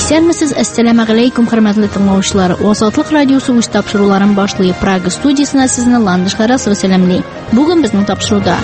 İsərmisiz, Əssəlamu aleykum, hörmətli dinləyicilər. Azadlıq Radiosu üç tapşırıqların başlayıb Praga studiyasına sizinlə Landiş Qarasova sələmli. Bugün bizning tapşırıqda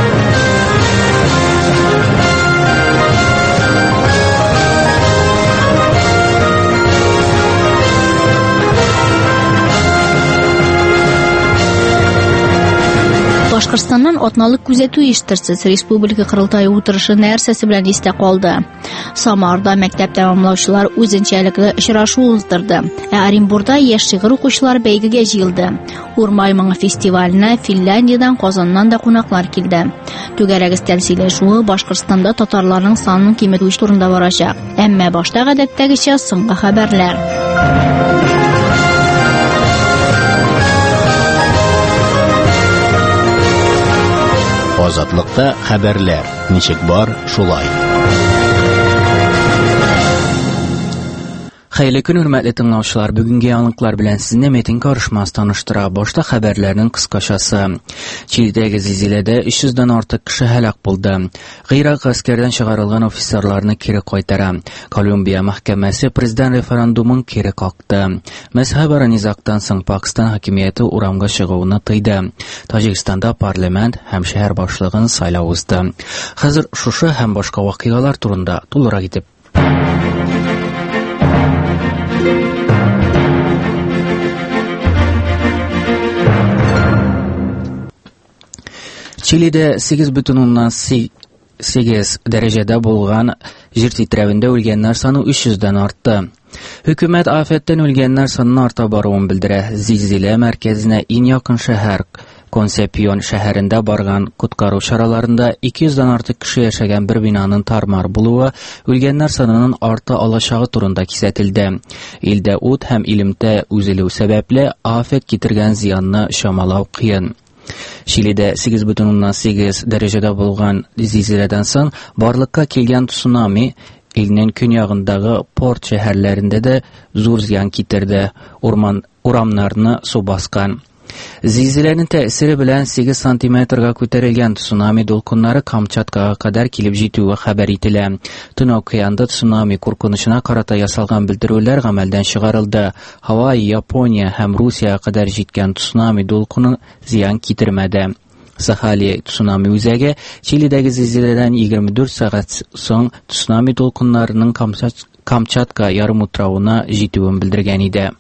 Башкортстаннан атналык күзәтү оештырсыз республика кырылтайы утырышы нәрсәсе белән истә калды. Самарда мәктәп тәмамлаучылар үзенчәлекле очрашу уздырды. Оренбурда яшь шигырь укучылар бәйгегә җыелды. Урмай моңы фестиваленә Финляндиядан, Казаннан да кунаклар килде. Түгәрәгез тәмсилләшүе Башкортстанда татарларның санын киметү турында барачак. Әмма башта гадәттәгечә соңгы хәбәрләр. Азатлыкта хәбәрләр. Ничек бар, шулай. Хәйле көн, хөрмәтле тыңлаучылар, бүгенге яңалыклар белән сезне Метин Карышмас таныштыра. Башта хәбәрләрнең кыскачасы. Чилидәге зилзиләдә 300-дан артык кеше һәлак булды. Гыйрак гаскәрдән чыгарылган офицерларны кире кайтара. Колумбия мәхкәмәсе президент референдумын кире какты. Мәзһәбара низактан соң Пакистан хакимияте урамга чыгуны тыйды. Таҗикстанда парламент һәм шәһәр башлыгын сайлау узды. Хәзер шушы һәм башка вакыйгалар турында тулырак итеп Чилидә 8,8 дәрәҗәдә булган җир титрәвендә үлгәннәр саны 300-дан артты. Хөкүмәт афәттән үлгәннәр санын арта баруын белдерә. Зилзилә мәркәзенә иң якын шәһәр Консепион шәһәрендә барган куткару чараларында 200-дан артык кеше яшәгән бер бинаның тармар булуы үлгәннәр санының арта алачагы турында кисәтелде. Илдә ут һәм илемтә үзелү сәбәпле афәт китергән зыянны чамалау кыен. Чилидә 8,8 дәрәҗәдә булган зилзиләдән соң барлыкка килгән цунами илнең көньягындагы порт шәһәрләрендә дә зур зыян китерде. Урамнарны су баскан. Зилзиләнең тәэсире белән 8 сантиметрга күтәрелгән цунами дулкыннары Камчаткага кадәр килеп җитүе хәбәр ителә. Төн океанда цунами куркынычына карата ясалган белдерүләр гамәлдән чыгарылды. Хавай, Япония һәм Русияга кадәр җиткән цунами дулкыны зыян китермәде. Сахали цунами үзәге Чилидәге зилзиләдән 24 сәгать соң цунами дулкыннарының Камчатка ярымутравына җитүен белдергән иде.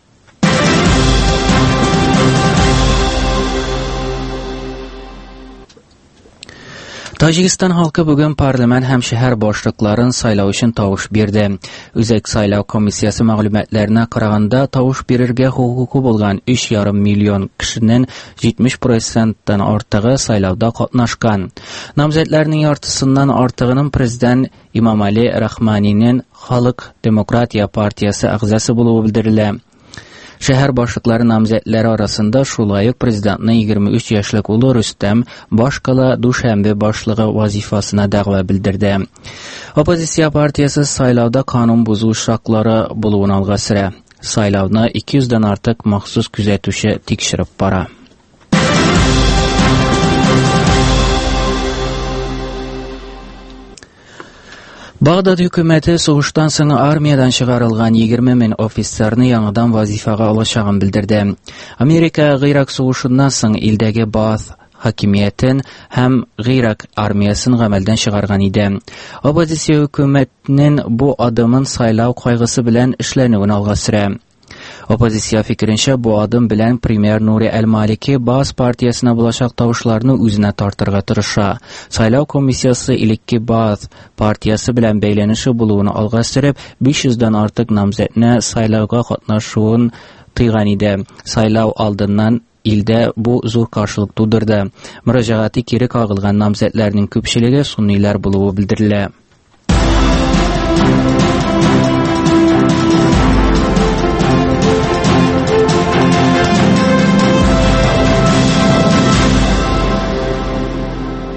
Таҗикстан халкы бүген парламент һәм шәһәр башлыкларын сайлау өчен тавыш бирде. Үзәк сайлау комиссиясе мәгълүматларына караганда, тавыш бирергә хукукы булган 3,5 миллион кешенең 70%-тан артыгы сайлауда катнашкан. Намзәтләрнең яртысыннан артыгының президент Имамали Рахманинең Халык демократия партиясе әгъзасы булуы белдерелә. Шәһәр башлыклары намзәтләре арасында шулай ук президентның 23 яшьлек улы Рөстәм Башкала Душәмбе башлыгы вазифасына дәгъва белдерде. Оппозиция партиясе сайлауда канун бузу очраклары булуын алга сөрә. Сайлауны 200-дан артык махсус күзәтүче тикшереп бара. Багдад хөкүмәте сугыштан соң армиядан чыгарылган 20 мең офицерны яңадан вазифага алачагын белдерде. Америка Гыйрак сугышыннан соң илдәге Бааз хакимиятен һәм Гыйрак армиясын гамәлдән чыгарган иде. Оппозиция хөкүмәтенең бу адымын сайлау кайгысы белән эшләнүен алга сөрә. Оппозиция фикеренчә, бу адым белән премьер Нури Әл-Малики Бааз партиясына булачак тавышларны үзенә тартырга тырыша. Сайлау комиссиясы илекке Бааз партиясы белән бәйләнеше булуын алга сөреп, 500-дан артык намзәтне сайлауга катнашуын тыйган иде. Сайлау алдыннан илдә бу зур каршылык тудырды. Мөрәҗәгате кире кагылган намзәтләрнең күпчелеге суннилар булуы белдерелә.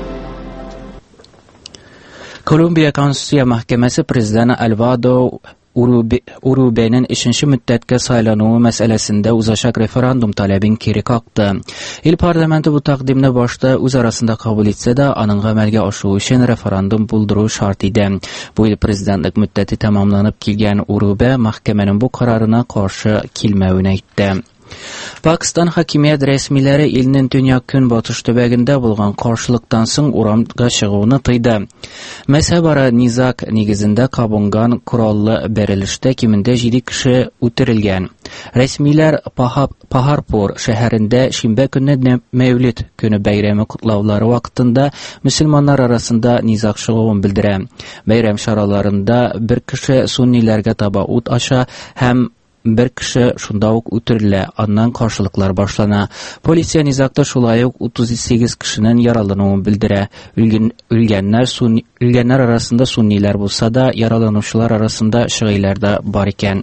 Колумбия Конституция Мәхкәмәсе президенты Альвадо Urube'nin 3-nче müddәткә сайлануы мәсьәләсендә узачак референдум таләбен кире какты. Ил парламенты бу тәкъдимне башта үз арасында кабул итсә дә, аның гамәлгә ашуы өчен референдум булдыру шарт иде. Бу ел президентлык мөддәте тәмамланып килгән Урубе мәхкәмәнең бу карарына каршы килмәвен әйтте. Пакистан хакимият рәсмиләре илнең төньяк-көнбатыш төбәгендә булган каршылыктан соң урамга чыгуны тыйды. Мәсәбара низак нигезендә кабынган кораллы бәрелештә кимендә 7 кеше үтерелгән. Рәсмиләр Пахарпур шәһәрендә шимбә көнне Мәүлид көне бәйрәме котлаулары вакытында мөселманнар арасында низак чыгуын белдерә. Бәйрәм чараларында бер кеше сунниләргә таба ут аша һәм бер кеше шунда ук үтерелә, аннан каршылыклар башлана. Полиция низакта шулай ук 38 кешенең яралануын белдерә. Үлгәннәр арасында суннилар булса да, яраланучылар арасында шигыләр да бар икән.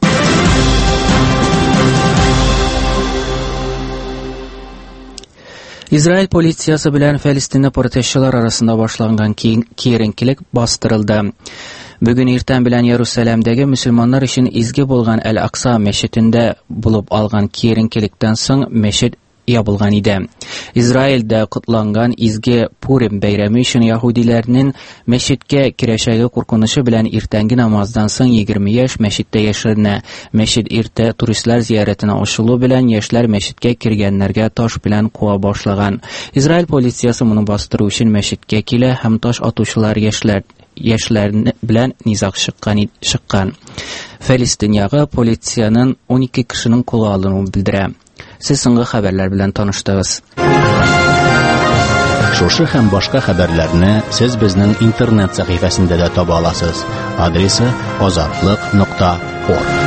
Израиль полициясы белән Фәлестинне протестчылар арасында башланган киеренкелек бастырылды. Бүген иртән белән Иерусалимдәге мөселманнар өчен изге булган Әл-Акса мәчетендә булып алган киеренкелектән соң мәчет ябылган иде. Израильдә котланган изге Пурим бәйрәме өчен яһудиләрнең мәчеткә керәчәге куркынышы белән иртәнге намаздан соң 20 яшь мәчеттә яшеренә. Мәчет иртә туристлар зияратына ачылу белән яшьләр мәчеткә кергәннәргә таш белән куа башлаган. Израиль полициясы моны бастыру өчен мәчеткә килә һәм таш атучылар яшьләр белән низак чыккан. Фәлестин ягы полициянең 12 кешенең кулга алынуын белдерә. Сез соңгы хәбәрләр белән таныштыгыз. Шушы һәм башка хәбәрләрне сез безнең интернет сәхифәсендә дә таба аласыз. Адресы azatlyk.org.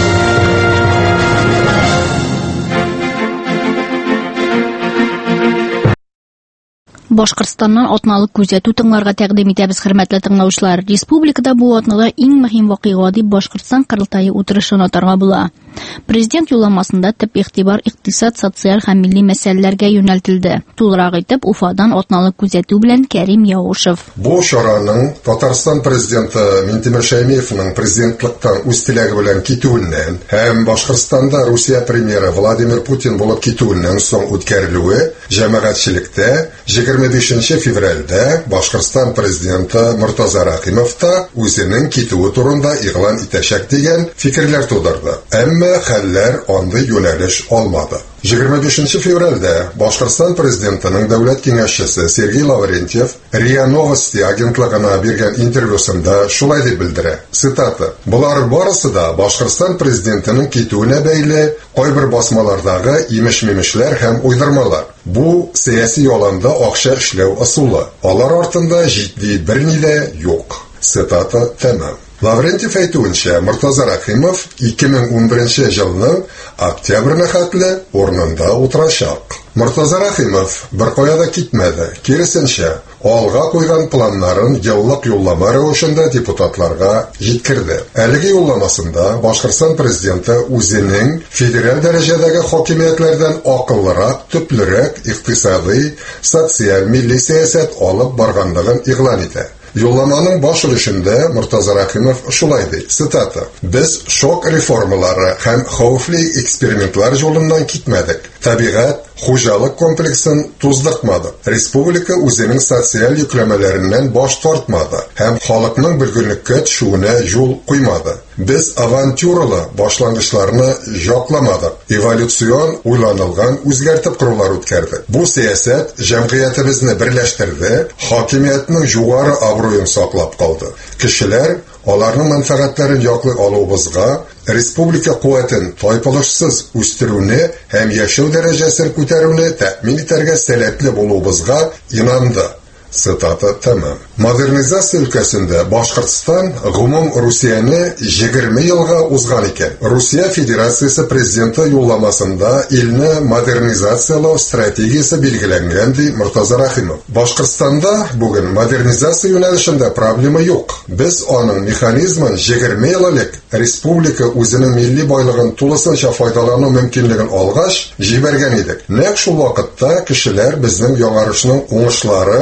Башкортстаннан атналык күзәтү тыңларга тәкъдим итәбез, хөрмәтле тыңлаучылар. Республикада бу атнада иң мөһим вакыйга дип Башкортстан Кырылтайы утырышын атарга була. Президент юлламасында төп игътибар икътисад, социаль һәм милли мәсьәләләргә юнәлтелде. Тулырак итеп Уфадан атналык күзәтү белән Кәрим Яушев. Бу чараның Татарстан президенты Минтимер Шәймиевның президентлыктан үз теләге белән китүеннән һәм Башкортстанда Русия премьеры Владимир Путин булып китүеннән соң үткәрелүе җәмәгатьчелектә 25 февральдә Башкортстан президенты Муртаза Рахимов та үзенең китүе турында игълан итәчәк дигән фикерләр тудырды. Әмма хәлләр андый юнәлеш алмады. 25 февральдә Башкортстан президентының дәүләт киңәшчесе Сергей Лаврентьев РИА Новости агентлыгына биргән интервьюсында шулай дип белдерә. Цитата: "Булар барысы да Башкортстан президентының китүенә бәйле кайбер басмалардагы имеш-мимешләр һәм уйдырмалар. Бу сәяси яланда акча эшләү ысулы. Алар артында җитди берни дә юк." Цитата тәмам. Лаврентьев әйтүенчә, Муртаза Рахимов 2011 елның октябрьне хәтле урынында утырачак. Муртаза Рахимов беркая да китмәде. Киресенчә, алга куйган планнарын еллык юллама рәвешендә депутатларга җиткерде. Әлеге юлламасында Башкортстан президенты үзенең федераль дәрәҗәдәге хакимиятләрдән акыллырак, төплерәк икътисади, социаль, милли сәясәт алып барганлыгын игълан итә. Юлламаның баш өлешендә Муртаза Рахимов шулай ди. Цитата: "Без шок реформалары һәм хәвефле экспериментлар жолыннан китмәдек. Табигать, хуҗалык комплексын туздыртмады. Республика үзенең социаль йөкләмәләреннән баш тартмады һәм халыкның бөлгенлеккә төшүенә юл куймады. Без авантюралы башлангычларны жакламадык. Эволюцион уйланылган үзгәртеп корулар үткәрдек. Бу сәясәт җәмгыятебезне берләштерде, хакимиятның югары абруен саклап калды. Кешеләр аларның мәнфәгатьләрен яклый алуыбызга, республика куәтен тайпылышсыз үстерүне һәм яшәү дәрәҗәсен күтәрүне тәэмин итәргә сәләтле булуыбызга инанды." Цитата тәмам. Модернизация өлкәсендә Башкортстан гомум Русияне 20 елга узган икән. Русия Федерациясе президенты юлламасында илне модернизациялау стратегиясе билгеләнгән ди Муртаза Рахимов. Башкортстанда бүген модернизация юнәлешендә проблема юк. Без аның механизмын 20 ел элек республика үзенең милли байлыгын тулысынча файдалану мөмкинлеген алгач җибәргән идек. Нәкъ шул вакытта кешеләр безнең яңарышның уңышлары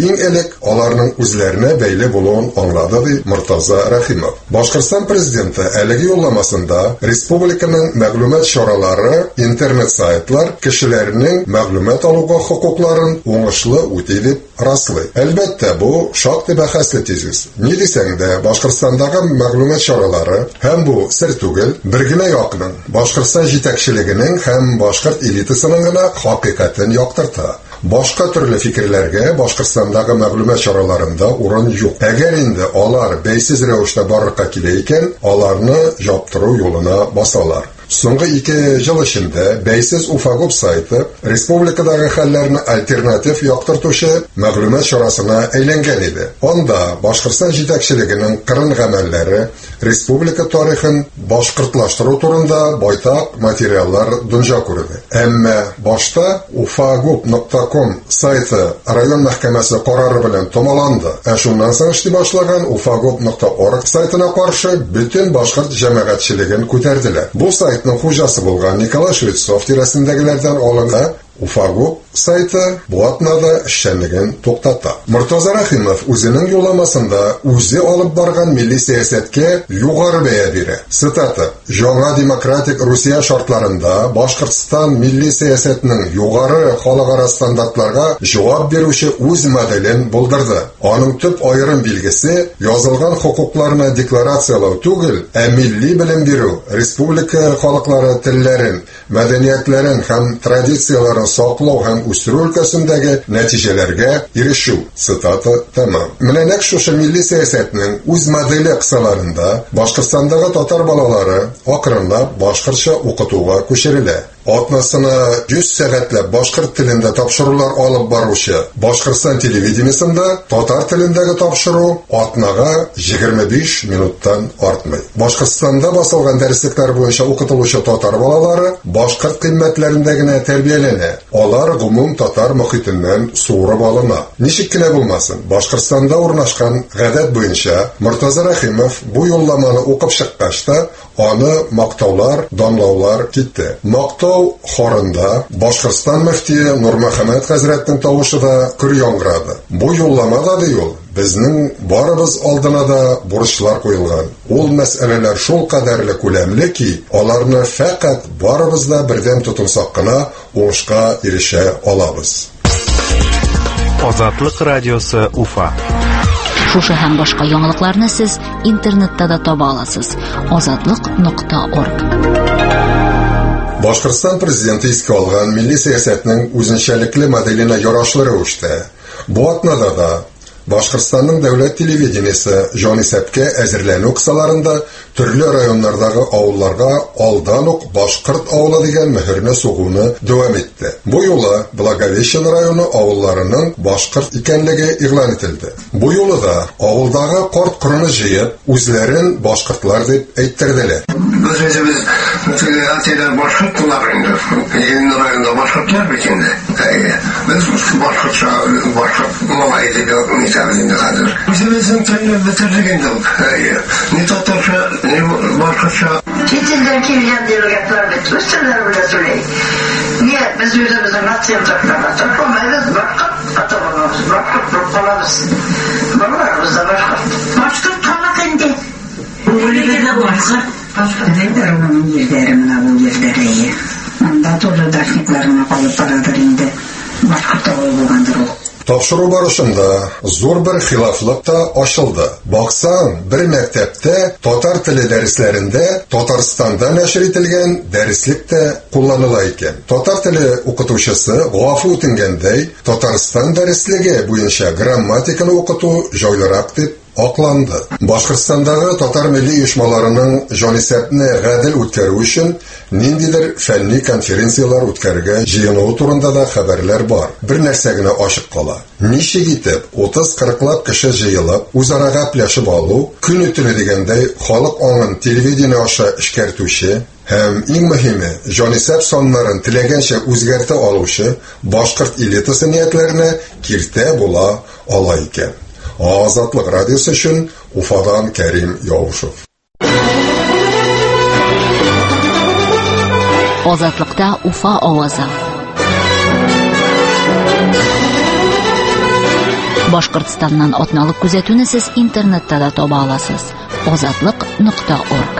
иң элек аларның үзләренә бәйле булуын аңлады, ди Муртаза Рахимов. Башкортстан президенты әлеге юлламасында республиканың мәгълүмат чаралары, интернет сайтлар кешеләрнең мәгълүмат алуга хокукларын уңышлы үти дип раслый. Әлбәттә, бу шактый бәхәсле тезис. Ни дисәң дә, Башкортстандагы мәгълүмат чаралары һәм бу сер түгел, бер генә якның Башкортстан җитәкчелегенең һәм башкорт элитасының гына хакыйкатен яктырта. Башка төрле фикерләргә Башкортстандагы мәгълүмат чараларында урын юк. Әгәр инде алар бәйсез рәвештә барырга килә икән, аларны яптыру юлына басалар. Соңгы 2 ел эчендә бәйсез Уфагоп сайты республикадагы хәлләрне альтернатив яктыртучы мәгълүмат чарасына әйләнгән иде. Анда Башкортстан җитәкчелегенең кырын гамәлләре, республика тарихын башкортлаштыру турында байтак материаллар дөнья күрде. Әмма башта ufagop.com сайты район мәхкәмәсе карары белән томаланды. Шуннан соң эшли башлаган ufagop.org сайтына каршы бөтен башкорт җәмәгатьчелеген күтәрделәр. Бу сайтның хуҗасы булган Николай Швецов тирәсендәгеләрдән алынган Уфагоп сайты бу атнада эшчәнлеген туктата. Муртаза Рахимов үзенең юлламасында үзе алып барган милли сәясәткә югары бәя бирә. Цитата: "Яңа демократик Русия шартларында Башкортстан милли сәясәтенең югары халыкара стандартларга җавап бирүче үз моделен булдырды. Аның төп аерым билгесе язылган хукукларны декларациялау түгел, ә милли белем бирү, республика халыклары телләрен, мәдәниятләрен һәм традицияларын саклау һәм үстерү өлкәсендәге нәтиҗәләргә ирешү." Цитата тәмам. Менә нәкъ шушы милли сәясәтнең үз моделе кысаларында Башкортстандагы татар балалары акрынлап башкортча укытуга күчерелә. Атнасына 100 сәгатьләп башкорт телендә тапшырулар алып баручы Башкортстан телевидениесында татар телендәге тапшыру атнага 25 минуттан артмый. Башкортстанда басылган дәреслектәр буенча укытылучы татар балалары башкорт кыйммәтләрендә генә тәрбияләнә. Алар гомум татар мөхитеннән суырып алына. Ничек кенә булмасын, Башкортстанда урнашкан гадәт буенча Муртаза Рахимов бу юлламаны укып чыккач та аны мактаулар, данлаулар китте. Мактау хорында Башкортстан мөфтие Нурмөхәммәд хәзрәтнең тавышы да күр яңгырады. Бу юлламада ди ул, безнең барыбыз алдына да бурычлар куелган. Ул мәсьәләләр шул кадәрле күләмле ки, аларны фақат барыбыз да бердәм тотынсак кына уңышка ирешә алабыз. Азатлык радиосы Уфа. Шушы һәм башка яңалыкларны сез интернетта да таба аласыз. Azatlyk.org. Башкортстан президенты искә алган милли сәясәтнең үзенчәлекле моделенә ярашлы рәвештә бу атнада да Башкортстанның дәүләт телевидениесе җанисәпкә әзерләнү кысаларында төрле районнардагы авылларга алдан ук башкорт авылы дигән мөһерне сугуны дәвам итте. Бу юлы Благовещен районы авылларының башкорт икәнлеге игълан ителде. Бу юлы да авылдагы карт кырыны җыеп, үзләрен башкортлар дип әйттерделәр. Biz ateler bashkırt kullanırdı. Yeni rayonda bashkırtlar bitindi. Biz bashkırt malaydı nitabinde kalır. Bizim tayını bitirdiğinde ne tatarsa ne bashkırtsa. Çetilden kirliyen diyaloglar bitti. Üstünler bile söyleyin. Niye? Biz yüzümüzün atıyımcaklarına takılmayız. Bashkırt atamamız. Bashkırt propalabız. Babalarımızda bashkırt. Bashkırt kalak indi. Bu ülkede bashkırt. Neyler onun yerlerine bu yerlere Anda torlu daşniklarına kalıp paradır indi. Başkırta olgandır o. Тапшыру барышында зур бер хилафлык та ачылды. Баксаң, бер мәктәптә татар теле дәресләрендә Татарстанда нәшр ителгән дәреслек тә кулланыла икән. Татар теле укытучысы гафу үтенгәндәй, Татарстан дәреслеге буенча грамматиканы укыту җайлырак дип акланды. Башкортстандагы татар милли оешмаларының җанисәпне гадел үткәрү өчен ниндидер фәнни конференциялар үткәрергә җыенуы турында да хәбәрләр бар. Бер нәрсә генә ачык кала. Ничек итеп 30-40лап кеше җыелып, үзара гәпләшеп алу, көн үтеле дигәндәй халык аңын телевидение аша эшкәртүче һәм иң мөһиме җанисәп саннарын теләгәнчә үзгәртә алучы башкорт элитасы ниятләренә киртә була ала икән. Азатлык радиосы өчен Уфадан Кәрим Яушев. Азатлыкта Уфа авазы. Башкортстаннан атналык күзәтүне сез интернетта да таба аласыз. Озатлык.org.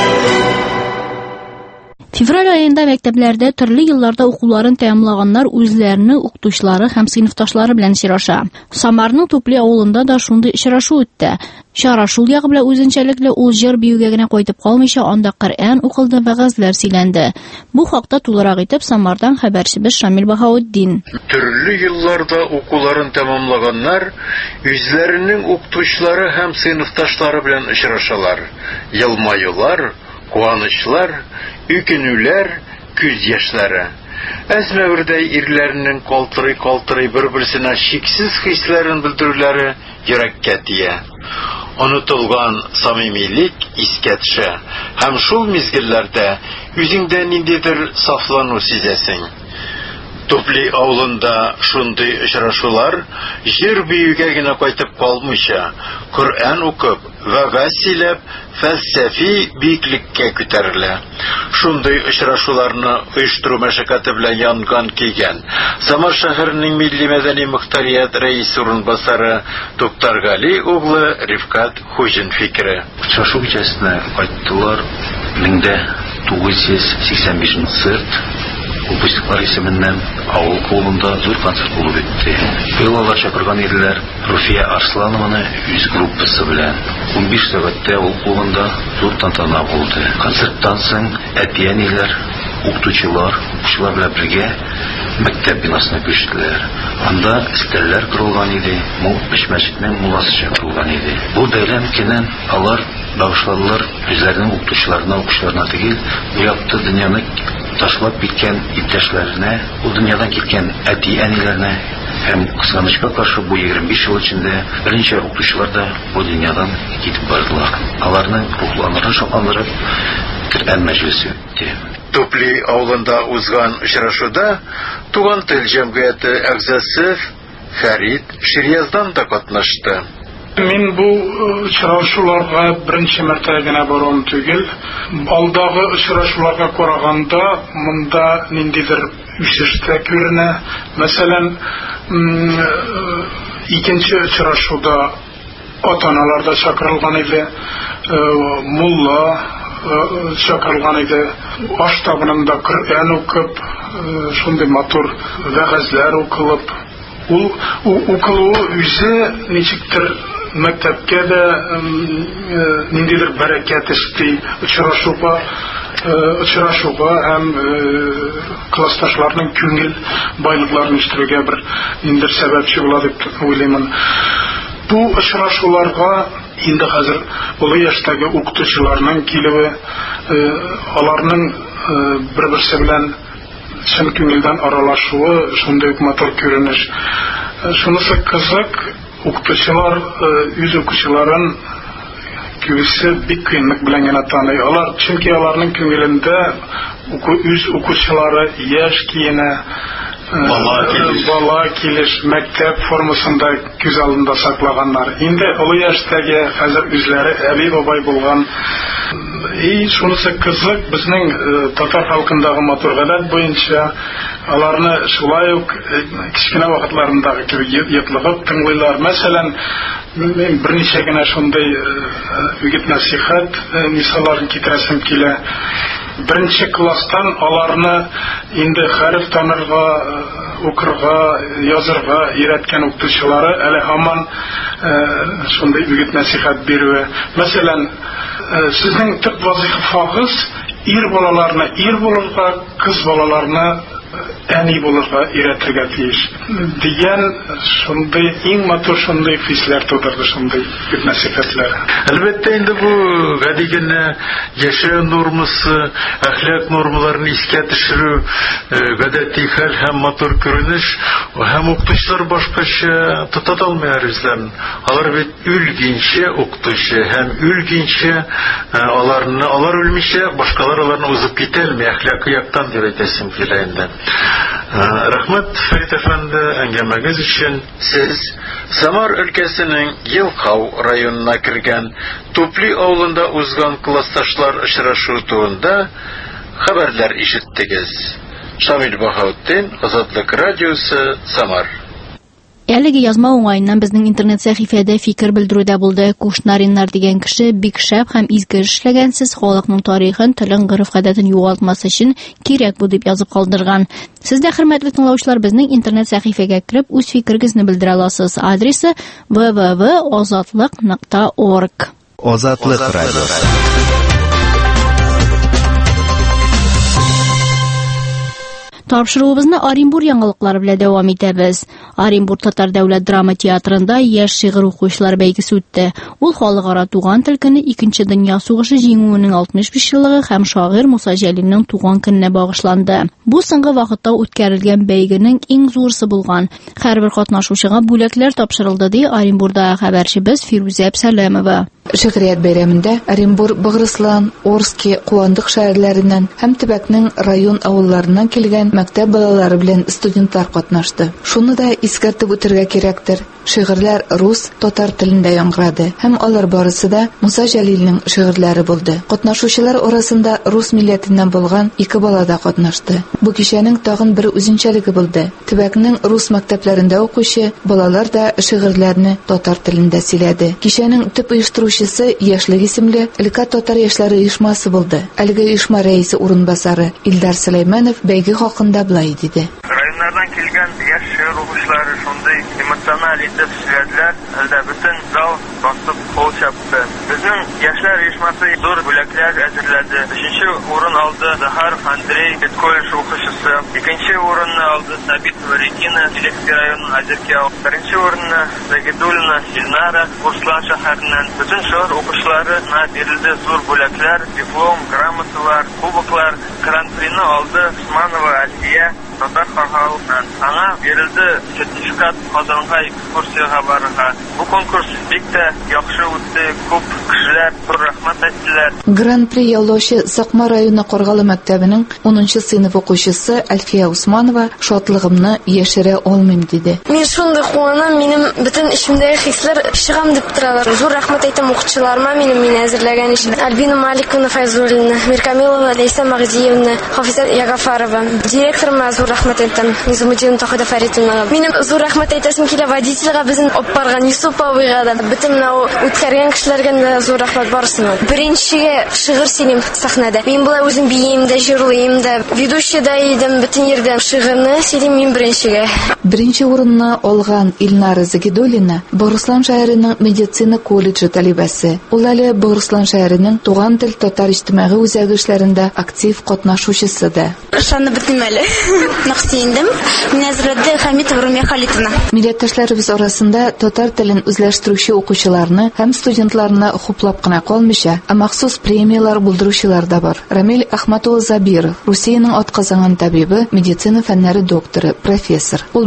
Февраль ayında мәктәпләрдә төрле елларда укуларын тәмамлаганнар үзләренең укытучылары һәм сыйныфташлары белән очраша. Самарның Тупли авылында да шундый очрашу үтте. Чара шул ягы белән үзенчәлекле ул җыр биюгә генә кайтып калмыйча, анда Коръән укылды, вәгазьләр сөйләнде. Бу хакта тулырак итеп Самардан хәбәрчебез Шамил Баһаутдин. Төрле елларда укуларын тәмамлаганнар үзләренең укытучылары һәм сыйныфташлары белән очрашалар. Елмаюлар, куанычлар, үкенүләр, күз яшьләре. Әзмәвердәй ирләрнең калтырый бер-берсенә шиксез хисләрен белдерүләре йөрәккә тия. Онытылган самимилек искә төшә, һәм шул мизгелләрдә үзеңдә ниндидер сафлану сизәсең. Тупли авылында шундый очрашулар җыр биюгә генә кайтып калмыйча, Коръән укып, вәгазь сөйләп, фәлсәфи биеклеккә күтәрелә. Шундый очрашуларны оештыру мәшәкате белән янган кигән Самар шәһәренең милли мәдәни мөхтәрият рәис урынбасары Туктар Гали углы Рифкат Хуҗин фикере. Очрашу кичәсенә кайттылар 1985 сырт Упустыклар исеменнән авыл клубында зур концерт булып үтте. Быел алар чакырган ирләр Руфия Арсланованы үз группасы белән 15 сәгатьтә авыл клубында зур тантана булды. Концерттан соң әти-әниләр, укытучылар белән бергә мәктәп бинасына күчтеләр. Анда өстәлләр корылган иде, мәчетнең мулласы чакырылган иде. Бу бәйрәм көнен алар багышладылар үзләренең укытучыларына түгел, бу якты дөньяны ташлап киткән иптәшләренә, ул дөньядан киткән әти-әниләренә һәм кызганычка каршы бу 25 ел эчендә беренче укытучылар да бу дөньядан китеп бардылар. Аларның рухларын шатландырып Коръән мәҗлесе үтте. Тупли авылында узган очрашуда Туган тел җәмгыяте әгъзасы Фәрид Ширияздан да катнашты. Мин бу очрашуларга беренче мәртәбә генә баруым түгел. Алдагы очрашуларга караганда монда ниндидер үсештә күренә. Мәсәлән, икенче очрашуда ата-аналар да чакырылган иде, мулла чакырылган иде. Аштабында Коръән укып, шундый матур вәгазьләр укылып, ул укылу үзе ничектер мәктәпкә дә ниндидер бәрәкәт исти, очрашуга һәм классташларның күңел байлыкларын үстерүгә бер ниндидер сәбәпче була дип уйлыймын. Бу очрашуларга инде хәзер олы яшьтәге укытучыларның килүе, аларның бер-берсе белән чын күңелдән аралашуы шундый матур күренеш. Шунысы кызык, укытучылар үз укучыларын күбесе бик кыйнлык белән генә таный. Алар чөнки аларның күңелендә үз укучылары яшь киенә, бала килеш, мәктәп формасында күз алдында саклаганнар. Инде олы яшьтәге хәзер үзләре әби-бабай булган. Шунысы кызык, безнең татар халкындагы матур гадәт буенча аларны шулай ук кичкенә вакытларындагы кебек йотлыгып тыңлыйлар. Мәсәлән, мин берничә генә шундый үгет-насихат мисалларын китерәсем килә. Беренче класстан аларны инде хәреф танырга, укырга, язырга өйрәткән укытучылары әле һаман шундый үгет-насихат бирүе. Мәсәлән, сезнең төп вазифагыз ир балаларны ир булырга, кыз балаларны әни булырга өйрәтергә тиеш дигән шундый иң матур шундый хисләр тудырды, шундый үгет-насихатлар. Әлбәттә инде бу гади генә яшәү нормасы, әхлак нормаларын искә төшерү, гадәти хәл һәм матур күренеш, һәм укытучылар башкача тота алмыйлар үзләрен. Алар бит үлгенче укытучы һәм үлгенче алар үлмичә башкалар аларны узып китә алмый, әхлакы яктан дип әйтәсем килә инде. Рәхмәт, Фәрит әфәнде, әңгәмәгез өчен. Сез Самар өлкәсенең Елкау районына кергән Тупли авылында узган классташлар очрашу турында хәбәрләр ишеттегез. Шамил Баһаутдин, Азатлык радиосы, Самар. Әлеге язма уңайыннан безнең интернет сәхифәдә фикер белдерүдә булды. Кушнариннар дигән кеше бик шәп һәм изге эшләгәнсез халыкның тарихын, телен, гореф-гадәтен югалтмас өчен кирәк бу дип язып калдырган. Сез дә, хөрмәтле тыңлаучылар, безнең интернет сәхифәгә кереп үз фикерегезне белдерә аласыз. Адресы www.ozatlik.org. Озатлык радиосы. Тапшыруыбызны Оренбур яңалыклары белән дәвам итәбез. Оренбур Татар дәүләт драма театрында яшь шигырь укучылар бәйгесе үтте. Ул халыкара туган тел көне 2нче дөнья сугышы җиңүенең 65 еллыгы һәм шагыйрь Муса Җәлилнең туган көненә багышланды. Бу соңгы вакытта үткәрелгән бәйгенең иң зурысы булган. Һәрбер катнашучыга бүләкләр тапшырылды ди Оренбурда хәбәрчебез Фируза Әбсәләмова. Шигърият бәйрәмендә Оренбур, Богрыслан, Орски, Куандык шәһәрләреннән һәм төбәкнең район авылларыннан килгән мәктәп балалары белән студентлар катнашты. Шуны да искәртеп үтәргә кирәктер. Шигырьләр рус, татар телендә яңгырады һәм алар барысы да Муса Җәлилнең шигырьләре булды. Катнашучылар арасында рус милләтеннән булган 2 бала да катнашты. Бу кичәнең тагын бер үзенчәлеге булды. Төбәкнең рус мәктәпләрендә укучы балалар да шигырьләрне татар телендә сөйләде. Кичәнең төп оештыручысы Яшьлек исемле Өлкә татар яшьләре оешмасы булды. Әлеге оешма рәисе урынбасары Илдар Сөләйманов бәйге хакында булай диде. Районнардан килгән яшь шигырь укучылары шундый эмоциональ итеп сөйләделәр, әлдә бөтен зал басып кул чапты. Безнең яшьләр оешмасы зур бүләкләр әзерләде. 3нче урын алды Захар Андрей Петкоевич укучысы, 2нче урынны алды Сабит Варикина, Селекция районының Озерке, 1нче урынны Загидулина Илнара, Урслан шәһәреннән. Bütün şehir okuşlarına verildi zor бүләкләр, диплом, грамоталар, кубоклар, гран-прины алды Усманова Әлфия, Татар халкынан. Аңа verildi сертификат Казанга экскурсияга барырга. Бу конкурс бик тә яхшы үтте, күп кешеләр рәхмәт әйттеләр. Гран-при яулаучы Сакма районы Каргалы мәктәбенең 10нчы сыйныф укучысы Әлфия Усманова шатлыгымны яшерә алмыйм диде. Мин шундый куанам, минем бөтен ишемдәге хисләр чыгам дип торалар. Зур рәхмәт әйтәм укучыларыма, мине әзерләгән өчен. Альбина Маликова, Файзуллина, Миркамилова, Лейса Магзиевна, Хафиза Ягафарова. Директорыма зур рәхмәт әйтәм. Низамуддин Тахида Фаритовна. Минем зур рәхмәт әйтәсем килә водительгә, безнең оппарган Юсуп абыйга да, бөтен менә үткәргән кешеләргә дә зур рәхмәт барысына. Беренче шигырь сөйлим сахнада. Мин булай үзем бием дә, җырлыйм да, ведущий да идем, бөтен yerдә шигырьне сөйлим мин беренчегә. Беренче урынны алган Илнара Загидулина Богрыслан шәһәренең медицина колледжы талибәсе. Ул әле Богрыслан шәһәренең туган тел татар иҗтимагый үзәге эшләрендә актив катнашучысы да. Шаны бөтен әле. Нәкъсендем. Мин әзерләде Хамитова Румия Халитовна. Милләттәшләребез арасында татар телен үзләштерүче укучыларны һәм студентларны хуплап кына калмыйча, махсус премиялар булдыручылар да бар. Рамил Ахматулла Забиров, Русиянең атказанган табибы, медицина фәннәре докторы, профессор. Ул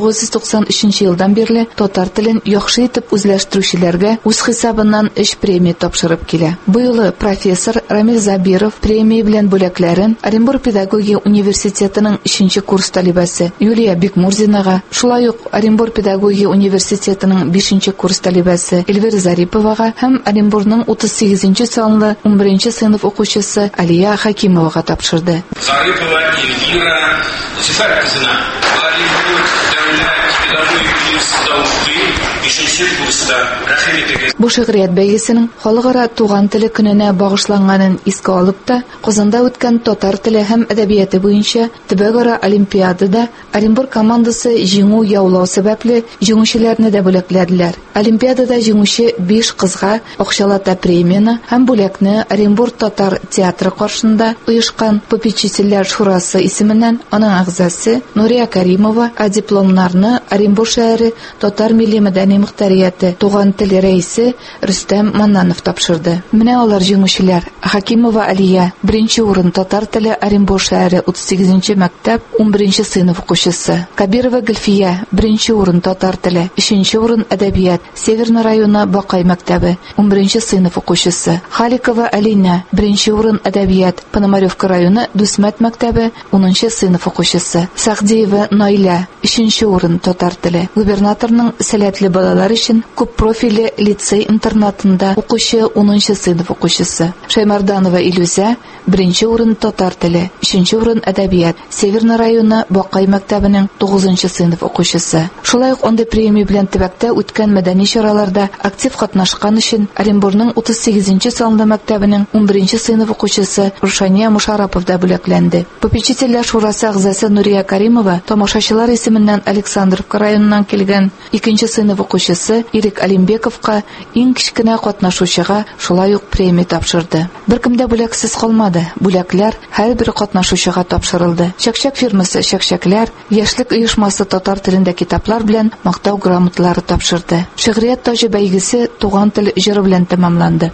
1993 елдан бирле татар телен яхшы итеп үзләштерүчеләргә үз хисабыннан 3 премия тапшырып килә. Бу юлы профессор Рамил Забиров премия белән бүләкләрен Оренбур педагогия университетының 3нче курс талибәсе Юлия Бикмурзинага, шулай ук Оренбур педагогия университетының 5нче курс талибәсе Эльвира Зариповага һәм Оренбурның 38нче санлы 11нче сыйныф укучысы Алия Хакимовага тапшырды. Зарипова Эльвира Зифаркызына Оренбур дәүләт педагогия университетының 5нче курста рәхмәт. Бу шигърият бәйгесенең халыкара туган теле көненә багышланганын искә алып та, Казанда үткән татар теле һәм әдәбияты буенча төбәкара олимпиадада Оренбур командасы җиңү яулау сәбәпле җиңүчеләрне дә бүләкләделәр. Олимпиадада җиңүче 5 кызга акчалата премияны һәм бүләкне Оренбур татар театры каршында оешкан попечительләр шурасы исеменнән аның әгъзасы Нурия Каримова, а дипломнарны Оренбур шәһәре татар милли мәдәни мөхтәрияте туган тел рәисе Рөстәм Маннанов тапшырды. Менә алар җиңүчеләр: Хакимова Алия, 1нче урын татар теле Оренбур шәһәре 38нче мәктәп 11нче сыйныф укучысы; Кабирова Гөлфия, 1нче урын татар теле, 3нче урын әдәбият Северный районы Бакай мәктәбе 11нче сыйныф укучысы; Халикова Алина, 1нче урын әдәбият Пономаревка районы Дусмәт мәктәбе 10нчы сыйныф укучысы; Сахдиева Наиля, 3нче урын татар теле, губернаторның сәләтле балалар өчен күп профильле лицей-интернатында укучы 10 сыйныф укучысы. Шаймарданова Илюза 1-нче урын татар теле, 3-нче урын әдәбият. Северный районы Бакай мәктәбенең 9-нчы сыйныф укучысы. Шулай ук андый премия белән төбәктә үткән мәдәни чараларда актив катнашкан өчен Оренбургның 38-нче санлы мәктәбенең 11-нче сыйныф укучысы Рушания Мушарапов да бүләкләнде. Попечительләр шурасы әгъзасы Нурия Каримова тамашачылар исеменнән Александровка районыннан килгән 2-нче сыйныф укучысы Ирек Алимбековка иң кичкенә катнашучыга шулай ук премия тапшырды. Беркемдә бүләксез калмады. Бүләкләр һәрбер катнашучыга тапшырылды. Чәкчәк фирмасы Чәкчәкләр, Яшьлек оешмасы татар телендә китаплар белән мактау грамоталары тапшырды. Шигърият таҗы бәйгесе туган тел җыры белән тәмамланды.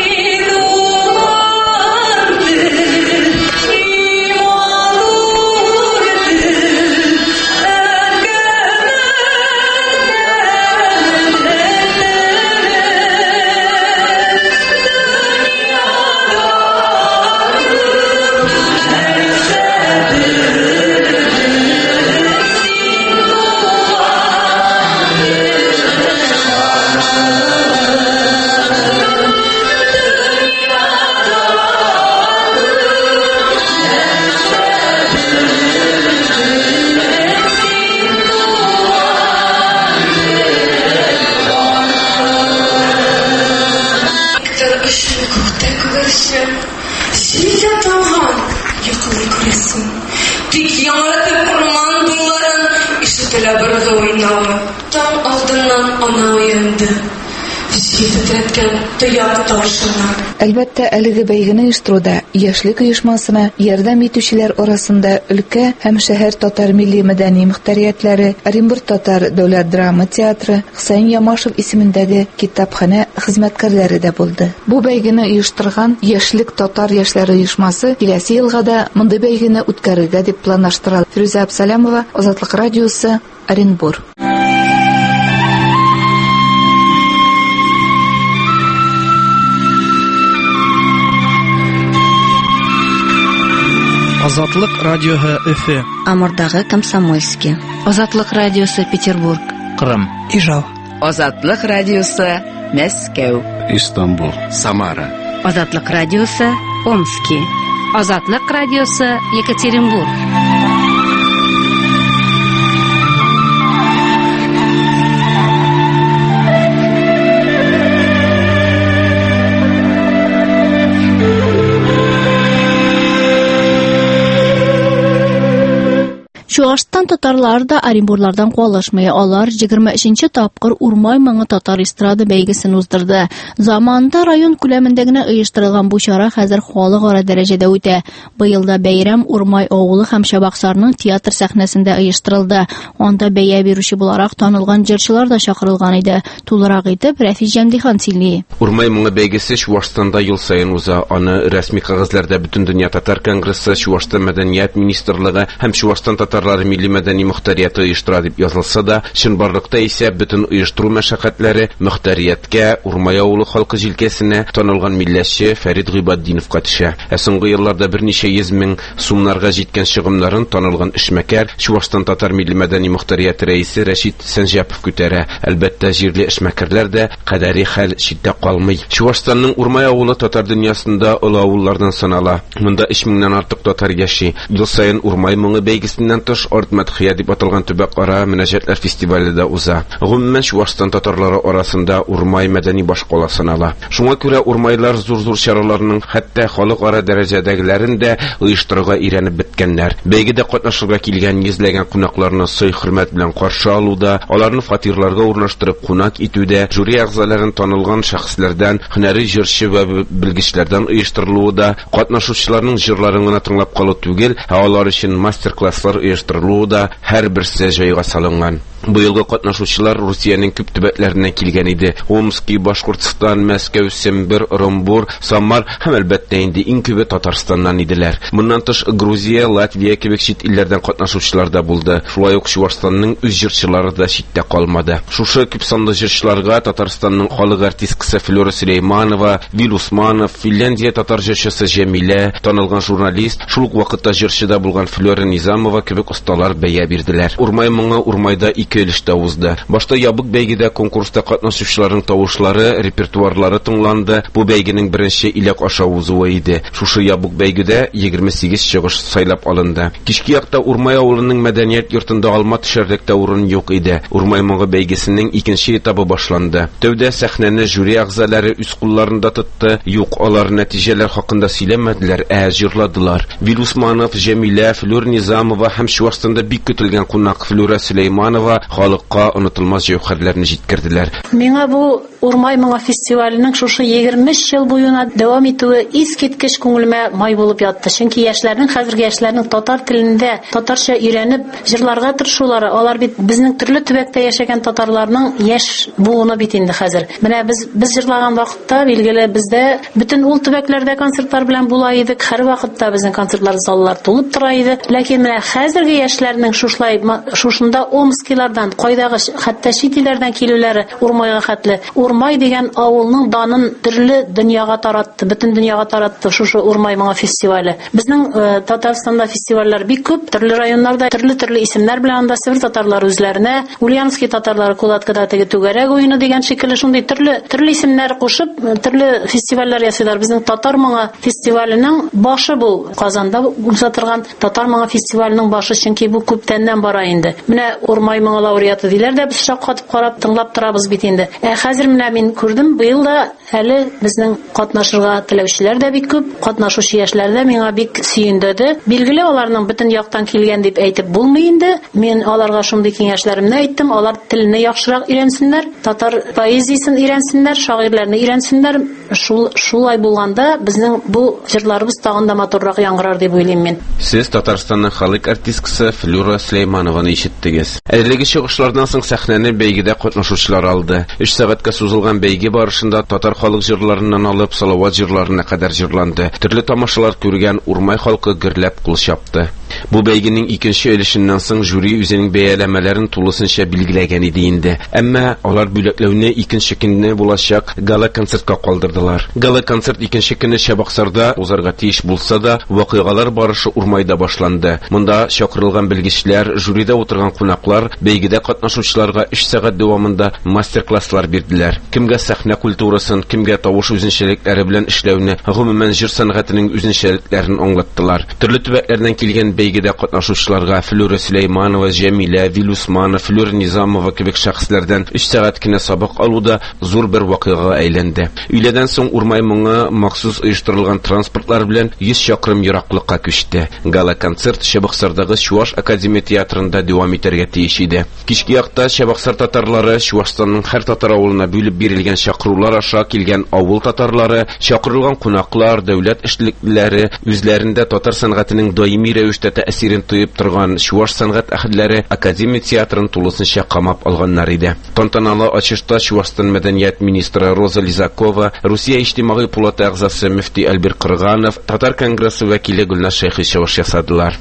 Әлбәттә, әлеге бәйгене оештыруда яшьлек оешмасына ярдәм итүчеләр арасында өлкә һәм шәһәр татар милли мәдәни мөхтәриятләре, Оренбург татар дәүләт драма театры, Хөсәен Ямашев исемендәге китапханә хезмәткәрләре дә булды. Бу бәйгене оештырган яшьлек татар яшьләре оешмасы киләсе елга да мондый бәйгене үткәрергә дип планлаштыра. Фирүзә Абсалямова, Азатлык радиосы, Оренбург. Азатлык радиоһы Өфе. Амурдагы Комсомольский. Азатлык радиосы Петербург. Кырым. Ижау. Азатлык радиосы Мәскәү. Истанбул. Самара. Азатлык радиосы Омский. Азатлык радиосы Екатеринбург. Чуашстан татарлары да Оренбурглардан калышмый. Алар 23-нче тапкыр Урмай моңы татар эстрада бәйгесен уздырды. Заманында район күләмендә генә оештырылган бу чара хәзер халыкара дәрәҗәдә үтә. Быел да бәйрәм Урмай авылы һәм Шабаксарның театр сәхнәсендә оештырылды. Анда бәя бирүче буларак танылган җырчылар да чакырылган иде. Тулырак итеп Рәфис Җәмдихан сөйли. Урмай моңы бәйгесе Чуашстанда ел саен уза. Аны рәсми кагазларда Бөтен дөнья татар конгрессы, Чуашстан мәдәният министрлыгы һәм Чуашстан татарлары милли мәдәни мөхтәрияте оештыра дип язылса да, чынбарлыкта исә бөтен оештыру мәшәкатьләре мөхтәрияткә, Урмай авылы халкы җилкәсенә танылган милләтче Фәрит Гыйбаддиновка төшә. Соңгы елларда берничә 100 мең сумнарга җиткән чыгымнарын танылган эшмәкәр Чуашстан татар милли мәдәни мөхтәрияте рәисе Рәшит Сәнҗәпов күтәрә. Әлбәттә, җирле эшмәкәрләр дә кадәри хәл читтә калмый. Чуашстанның Урмай авылы татар дөньясында олы авыллардан санала. Монда 3 меңнән артык татар яши. Ел саен Урмай моңы бәйгесеннән тыш Арт мәдхия дип аталган төбәк-ара мөнәҗәтләр фестивале да уза. Гомумән Чуашстан татарлары арасында Урмай мәдәни башкала санала. Шуңа күрә Урмайлар зур-зур чараларның хәтта халыкара дәрәҗәдәгеләрен дә оештырырга өйрәнеп беткәннәр. Бәйгедә катнашырга килгән йөзләгән кунакларны сый-хөрмәт белән каршы алуда, аларны фатирларга урнаштырып кунак итүдә, жюри әгъзаларын танылган шәхесләрдән, һөнәри җырчы ва белгечләрдән оештырылуы да, катнашучыларның җырларын гына тыңлап калу түгел, алар өчен мастер-класслар оештырылуы да һәрберсе җайга салынган. Быелгы катнашучылар Русиянең күп төбәкләреннән килгән иде. Омский, Башкортстан, Мәскәү, Сембер, Оренбург, Самар һәм әлбәттә инде иң күбе Татарстаннан иделәр. Моннан тыш Грузия, Латвия кебек чит илләрдән катнашучылар да булды. Шулай ук Чуашстанның үз җырчылары да читтә калмады. Шушы күп санлы җырчыларга Татарстанның халык артисткасы Флора Сулейманова, Вил Усманов, Финляндия татар җырчысы Җәмилә, танылган журналист, шул ук вакытта җырчы да булган Флора Низамова кебек осталар бәя бирделәр. Урмай моңы Урмайда өлештә узды. Башта ябык бәйгедә конкурста катнашучыларның тавышлары, репертуарлары тыңланды. Бу бәйгенең беренче иләк аша узуы иде. Шушы ябык бәйгедә 28 чыгыш сайлап алынды. Кичке якта Урмай авылының мәдәният йортында алма төшәрлектә урын юк иде. Урмай моңы бәйгесенең икенче этабы башланды. Тәүдә сәхнәне жюри әгъзалары үз кулларында тотты. Юк, алар нәтиҗәләр хакында сөйләмәделәр, җырладылар. Вил Усманов, Җәмилә, Флюр Низамова һәм Чувашстанда бик көтелгән кунак Флюра Сөләйманова халыкка онытылмас җәүһәрләрне җиткерделәр. Миңа бу Урмай моңы фестиваленең шушы 20 ел буена дәвам итүе искиткеч күңелемә май булып ятты. Чөнки яшьләрнең, хәзерге яшьләрнең татар телендә, татарча өйрәнеп җырларга тырышулары, алар бит безнең төрле төбәктә яшәгән татарларның яшь буыны бит инде хәзер. Менә без җырлаган вакытта билгеле бездә бөтен ул төбәкләрдә концертлар белән була идек. Һәр вакытта безнең концертлар заллар тулып тора иде. Ләкин менә хәзерге яшьләрнең шушында Омскилардан, кайдагы хәтта чит илләрдән килүләре Урмайга хәтле. Урмай дигән авылның данын төрле дөньяга таратты, бөтен дөньяга таратты шушы Урмай моңы фестивале. Безнең Татарстанда фестивальләр бик күп, төрле районнарда төрле исемнәр белән анда Север татарлары үзләренә, Ульяновский татарлары Кулаткада теге түгәрәк уены дигән шикелле шундый төрле исемнәр кушып, төрле фестивальләр ясыйлар. Безнең татар моңы фестиваленең башы бу Казанда узатырган татар моңы фестиваленең башы, чөнки бу күптәннән бара инде. Менә Урмай моңы лауреаты диләр дә, без шаккатып карап тыңлап торабыз бит инде. Хәзер менә мин күрдем, быел да әле безнең катнашырга теләүчеләр дә бик күп, катнашучы яшьләр дә миңа бик сөендерде. Билгеле, аларның бөтен яктан килгән дип әйтеп булмый инде. Мин аларга шундый киңәшләремне әйттем, алар телене яхшырак өйрәнсеннәр, татар поэзиясын өйрәнсеннәр, шагыйрьләрне өйрәнсеннәр. Шулай булганда безнең бу җырларыбыз тагын да матуррак яңгырар дип уйлыйм мин. Сез Татарстанның халык артисткасы Флюра Сөләйманованы ишеттегез. Әлеге чыгышлардан соң сәхнәне бәйгедә катнашучылар алды. 3 сәгатькә сузылган бәйге барышында татар халык җырларыннан алып салават җырларына кадәр җырланды. Төрле тамашалар күргән Урмай халкы гөрләп кул чапты. Бу бәйгенең икенче өлешеннән соң жюри үзенең бәяләмәләрен тулысынча билгеләгән иде инде. Әмма алар бүләкләүне икенче көнне булачак гала концертка калдырдылар. Гала концерт икенче көнне Чабаксарда узарга тиеш булса да, вакыйгалар барышы Урмайда башланды. Монда чакырылган белгечләр, жюридә утырган кунаклар бәйгедә катнашучыларга 3 сәгать дәвамында мастер-класслар бирделәр. Кемгә сәхнә культурасын, кемгә тавыш үзенчәлекләре белән эшләүне, гомумән җыр сәнгатенең үзенчәлекләрен аңлаттылар. Төрле төбәкләрдән килгән бәйгедә катнашучыларга Флюра Сөләйманова, Җәмилә, Вил Усманов, Флюр Низамова кебек шәхесләрдән 3 сәгать кенә сабак алуда зур бер вакыйгага әйләнде. Өйләдән соң Урмай моңы махсус оештырылган транспортлар белән 100 чакрым ераклыкка күчте. Гала концерт Чабаксардагы Чуваш академия театрында дәвам итәргә тиеш иде. Кичке якта Чабаксар татарлары Чувашстанның һәр татар авылына бүлеп бирелгән чакырулар аша килгән авыл татарлары, чакырылган кунаклар, дәүләт эшлеклеләре, үзләрендә татар сәнгатенең даими рәвештә тәэсирен тоеп торган Чуваш сәнгать әһелләре академия театрын тулысынча камап алганнар иде. Тантаналы ачышта Чувашстан мәдәният министры Роза Лизакова, Русия иҗтимагый пулаты әгъзасы мөфти Альбер Кырганов, татар конгрессы вәкиле Гөлназ Шәйхи чыгыш ясадылар.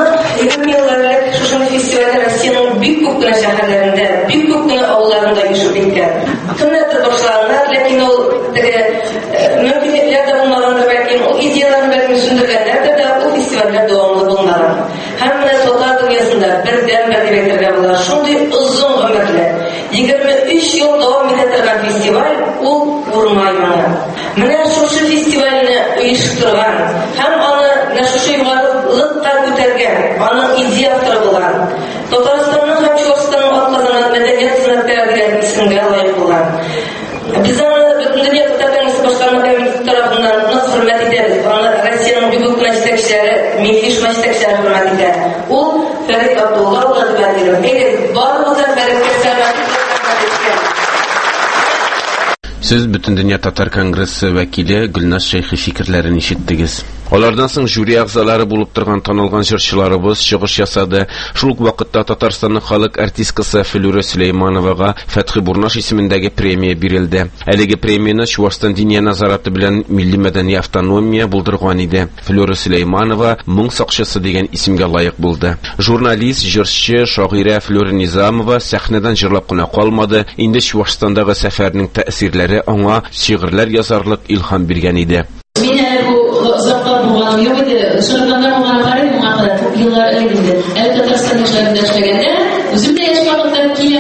Россиянең бик күп кенә шәһәрләрендә, бик күп кенә авылларында яшәп киткән. Төнлә башланганнар, ләкин ул мөмкинлекләр дә булмагандыр, ләкин ул идеяларны бәлки сүндергәннәрдер дә, ул фестивальләр дәвамлы булмаган. Һәм менә татар дөньясында бердәм бер дип әйтергә була. Шундый озын гомерле 23 ел дәвам итә торган фестиваль ул Урмай моңы. Менә шушы фестивальне оештырган һәм аны шушы югарылыкка күтәргән, аның идея авторы булган Татарстанның һәм Чувашстанның атказанган мәдәният хезмәткәре дигән исемгә лаек булган. Без аны бөтен дөнья татар башкарма тарафыннан нык хөрмәт итәбез. Аны Россиянең бик күп җитәкчеләре, Мифиш җитәкчеләре хөрмәт итә. Ул Фәрит Абдулла улы дип әйтелә. Барыбыз да Фәритгә сәлам. Сез бөтен дөнья татар конгрессы вәкиле Гөлназ Шәйхи фикерләрен ишеттегез. Алардан соң жюри әгъзалары булып торган танылган җырчыларыбыз чыгыш ясады. Шул ук вакытта Татарстанның халык артисткасы Флюра Сөләймановага Фәтхи Бурнаш исемендәге премия бирелде. Әлеге премияны Чувашстан диния назараты белән милли мәдәни автономия булдырган иде. Флюра Сөләйманова моң сакчысы дигән исемгә лаек булды. Журналист, җырчы, шагыйрә Флюра Низамова сәхнәдән җырлап кына калмады. Инде Чувашстандагы сәфәрнең тәэсирләре аңа шигырьләр язарлык илһам биргән иде. Узакка булган юк иде. Шыргандар булган карый, моңа кадәр күп еллар элек инде. Татарстан эшләрендә эшләгәндә, үзем дә яшь вакытта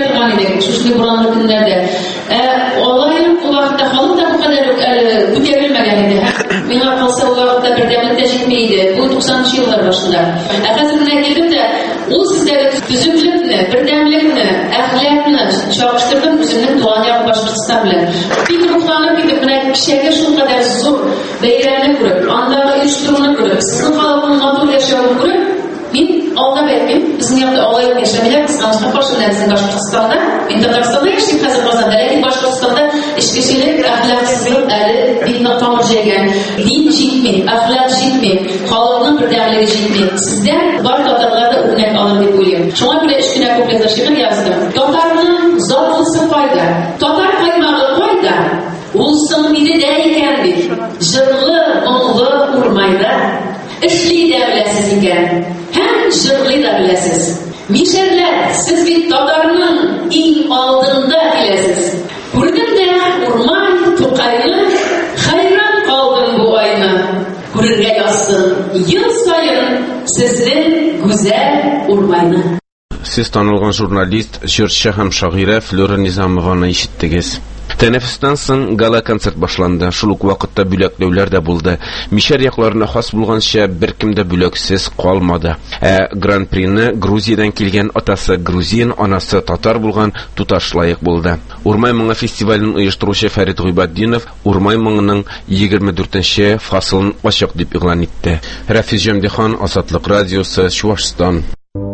günlerde. Olayın o vakitte halk da bu kadar көтерілмәгән иде. Миңа калса o vakitte бердәмлек тә җитмәйди. Bu 90 yıllar başında. Хәзер келдем дә ул сездәге төзүклекне, бердәмлекне, әхлакны чагыштырдым үземнең туган ягым Башкортстан белән. Бик рухланып китеп, менә кичәгә шул кадәр зур бәйрәмне күреп, андагы оештыруны күреп, сезнең халыкның матур яшәвен күреп, мин алда бәлким безнең якта алай яшәмәләр, кызганычка каршы безнең Башкортстанда, мин Татарстанда яшим хәзер Казанда, ләкин Башкортстанда эчкечелек, әхлаксызлык әле бик тамыр җәйгән. Дин җитми, әхлак җитми, халыкның бердәмлеге җитми. Сездән бар татарларда үрнәк алыр дип уйлыйм. Шуңа күрә 3 көнә куплетлар шигырь яздым. Татарның затлысы кайда? Татар каймагы кайда? Ул соң бидә икән бит. Җырлы, моңлы урмайда. Эшли дә беләсез икән. Һәм җырлый да беләсез. Мишәрләр, сез бит татарның иң алдында киләсез. Күрдем дә урман, тукайны, хайран калдым бу айны. Күрергә язсын ел сайын сезнең гүзәл урмайны. Сез танылган журналист, җырчы һәм шагыйрә Флора Низамованы ишеттегез. Тәнәфестән соң гала-концерт башланды. Шул ук вакытта бүләкләүләр дә булды. Мишәр якларына хас булганча беркем дә бүләксез калмады. Гран-прины Грузиядан килгән атасы грузин, анасы татар булган туташ лайык булды. Урмай моңы фестивален оештыручы Фәрит Гыйбаддинов Урмай моңының 24нче фасылын ачык дип игълан итте. Рафис Җәмдихан, Азатлык радиосы, Чувашстан.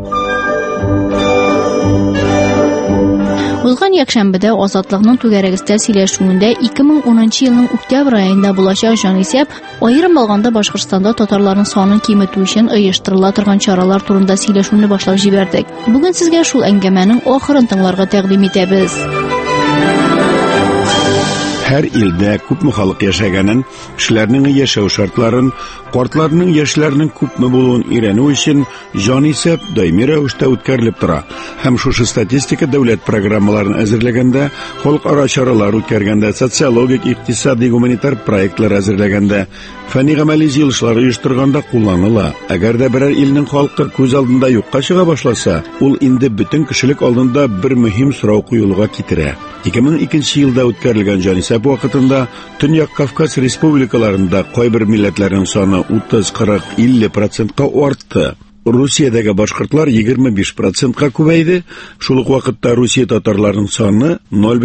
Узган якшәмбедә Азатлыкның түгәрәгестә сөйләшүендә 2010 елның октябрь аенда булачак җанисәп, аерым алганда Башкортстанда татарларның санын киметү өчен оештырыла торган чаралар турында сөйләшүне башлап җибәрдек. Бүген сезгә шул әңгәмәнең ахырын тыңларга тәкъдим итәбез. Һәр илдә күпме халык яшәгәнен, кешеләрнең яшәү шартларын, картларның яшьләрнең күпме булуын өйрәнү өчен җанисәп даими рәвештә үткәрелеп тора. Һәм шушы статистика дәүләт программаларын әзерләгәндә, халыкара чаралар үткәргәндә, социологик, икътисади, гуманитар проектлар әзерләгәндә, фәнни-гамәли җыелышлар оештырганда кулланыла. Әгәр дә берәр илнең халкы күз алдында юкка чыга башласа, ул инде бөтен кешелек алдында бер мөһим сорау куюлыга китерә. 2002 елда үткәрелгән җанисәп вакытында Төньяк Кавказ республикаларында кайбер милләтләрнең саны 30-40-50% артты. Русиядәге башкортлар 25% күбәйде. Шул ук вакытта Русия татарларының саны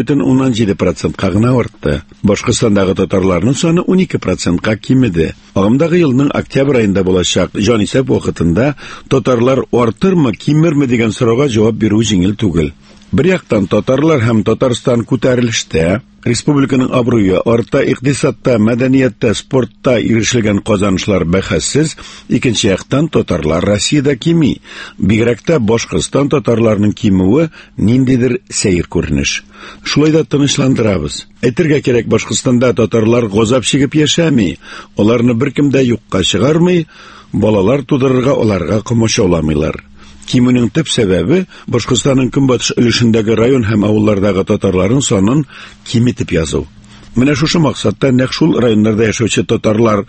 0,17% гына артты. Башкортстандагы татарларның саны 12% кимеде. Агымдагы елның октябрь аенда булачак җанисәп вакытында татарлар артырмы, кимерме дигән сорауга җавап бирү җиңел түгел. Бер яктан татарлар һәм Татарстан күтәрелештә, республиканың абруе арта, икътисадта, мәдәнияттә, спортта ирешелгән казанышлар бәхәссез, икенче яктан татарлар Россиядә кими. Бигрәк тә Башкортстан татарларының кимүе ниндидер сәер күренеш. Шулай да тынычландырабыз. Әйтергә кирәк, Башкортстанда татарлар газап чигеп яшәми, аларны беркем дә юкка чыгармый, балалар тудырырга аларга комачауламыйлар. Кимүнең төп сәбәбе Башкортстанның көнбатыш өлешендәге район һәм авыллардагы татарларның санын киметеп язу. Менә шушы максатта нәкъ шул районнарда яшәүче татарлар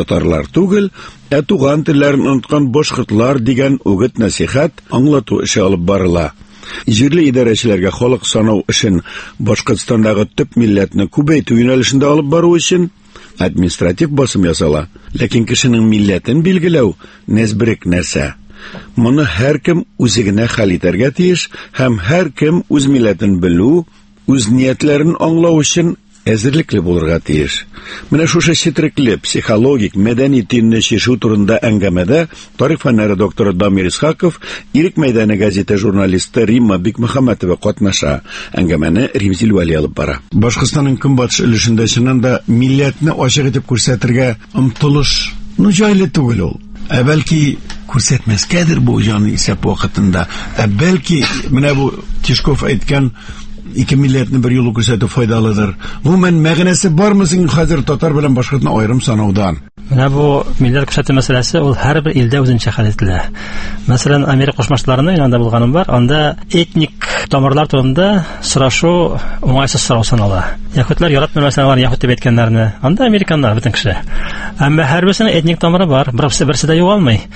түгел, туган телләрен оныткан башкортлар дигән үгет-насихат аңлату эше алып барыла. Җирле идарәчеләргә халык санау эшен Башкортстандагы төп милләтне күбәйтү юнәлешендә алып бару өчен административ басым ясала. Ләкин кешенең милләтен билгеләү нәзберек нәрсә. Моны һәркем үзе генә хәл итәргә тиеш, һәм һәркем үз милләтен белү, үз ниятләрен аңлау өчен әзерлекле булырга тиеш. Менә шушы четерекле психологик, мәдәни төнне чишү турында әңгәмәдә тарих фәннәре докторы Дамир Исхаков, Ирек мәйданы газеты журналисты Римма Бикмөхәммәтова катнаша. Әңгәмәне Римзил Вәли алып бара. Башкортстанның көнбатыш өлешендә чыннан да милләтне ачык итеп күрсәтергә омтылыш җайлы түгел ул. Бәлки күрсәтмәскәдер бу җанисәп вакытында. Бәлки менә бу Тишков әйткән ике милләтне бер юлы күрсәтү файдалыдыр. Гомумән мәгънәсе бармы соң хәзер татар белән башкортны аерым санаудан? Менә бу милләт күрсәтү мәсьәләсе ул һәрбер илдә үзенчә хәл ителә. Мәсәлән, Америка Кушма Штатларында янында булганым бар. Анда этник тамырлар турында сорашу уңайсыз сорау санала. Яһудлар яратмыйлар яһуд дип әйткәннәрне. Анда американнар бөтен кеше. Әмма һәрберсенең этник тамыры бар. Берсе дә югалмый.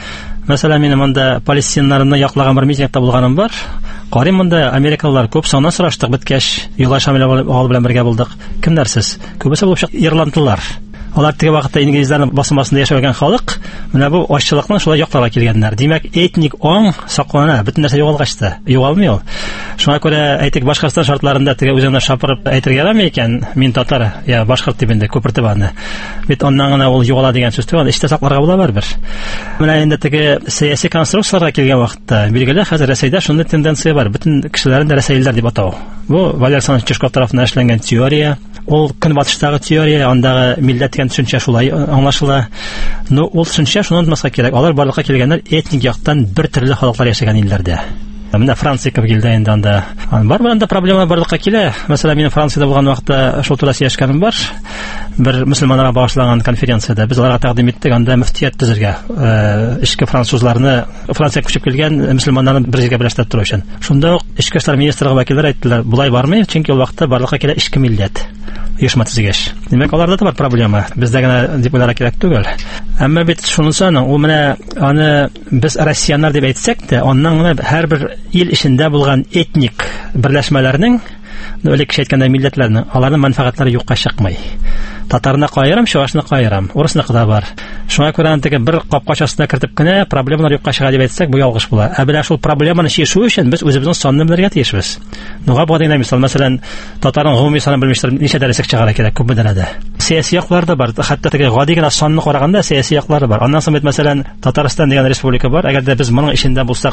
Мәсәлән, минем монда палестиннарны яклаган бер митингта булганым бар. Карыйм, монда америкалылар күп саннан сораштык, беткәч, Юлай Шамил агай белән бергә булдык. Кемнәр сез? Күбесе булып чык ирландылар. Алар теге вакытта инглизләрнең басмасында яшәгән халык, менә бу ачлыкның шулай якларга килгәннәр. Димәк, этник аң саклана, бөтен нәрсә югалгачты. Югалмый ул. Шуңа күрә әйтик, Башкортстан шартларында теге үземне шапырып әйтергә ярамый икән, мин татар, я башкорт дип инде күпертеп аны. Бит аннан гына ул югала дигән сүз түгел, эштә сакларга була барбер. Менә инде теге сәяси конструкцияларга килгән вакытта, билгеле, хәзер Рәсәйдә шундый тенденция бар. Бөтен кешеләрне рәсәйләр дип атау. Бу Валерий Александрович Чешков тарафыннан эшләнгән теория. Ул көнбатыштагы теория, андагы милләт дигән төшенчә шулай аңлашыла. Ну, ул төшенчә шуны онытмаска кирәк. Алар барлыкка килгәннәр этник яктан бер төрле халыклар яшәгән илләрдә. Менә Франция кебек илдә инде анда бар анда проблема барлыкка килә. Мәсәлән, мин Франциядә булган вакытта шул турында сөйләшкәнем бар. Бер мөселманнарга багышланган конференциядә без аларга тәкъдим иттек, анда мөфтият төзергә, ичке французларны, Франциягә күчеп килгән мөселманнарны бер җиргә берләштереп тору өчен. Шунда ук ичке эшләр министрлыгы вәкилләре әйттеләр, булай бармый, чөнки ул вакытта барлыкка килә ичке милләт. Оешма төзегәч. Димәк, аларда да бар проблема. Бездә генә дип уйларга кирәк түгел. Әмма бит шунысының, ул менә аны без россияннар дип әйтсәк тә, аннан гына һәрбер ил эчендә булган этник берләшмәләрнең, элек әйткәндә милләтләрнең, аларның мәнфәгатьләре юкка чыкмый. Татарны кайрам, чувашны кайрам, урысны да бар. Шуңа күрә антыгы бер капкачасына кертеп кенә проблемалар юкка чыга дип әйтсәк, бу ялгыш була. Ә белә шул проблеманы чишү өчен без үзебезнең санны белергә тиешбез. Нуга бу дигән мисал, мәсәлән, татарның гомуми санын белмиштер, ничә дәрәсәк чыгара кирәк күп дәрәҗәдә. Сәяси яклар да бар, хәтта теге гади генә санны караганда сәяси яклары бар. Аннан соң бит мәсәлән, Татарстан дигән республика бар. Әгәр дә без моның ичендә булсак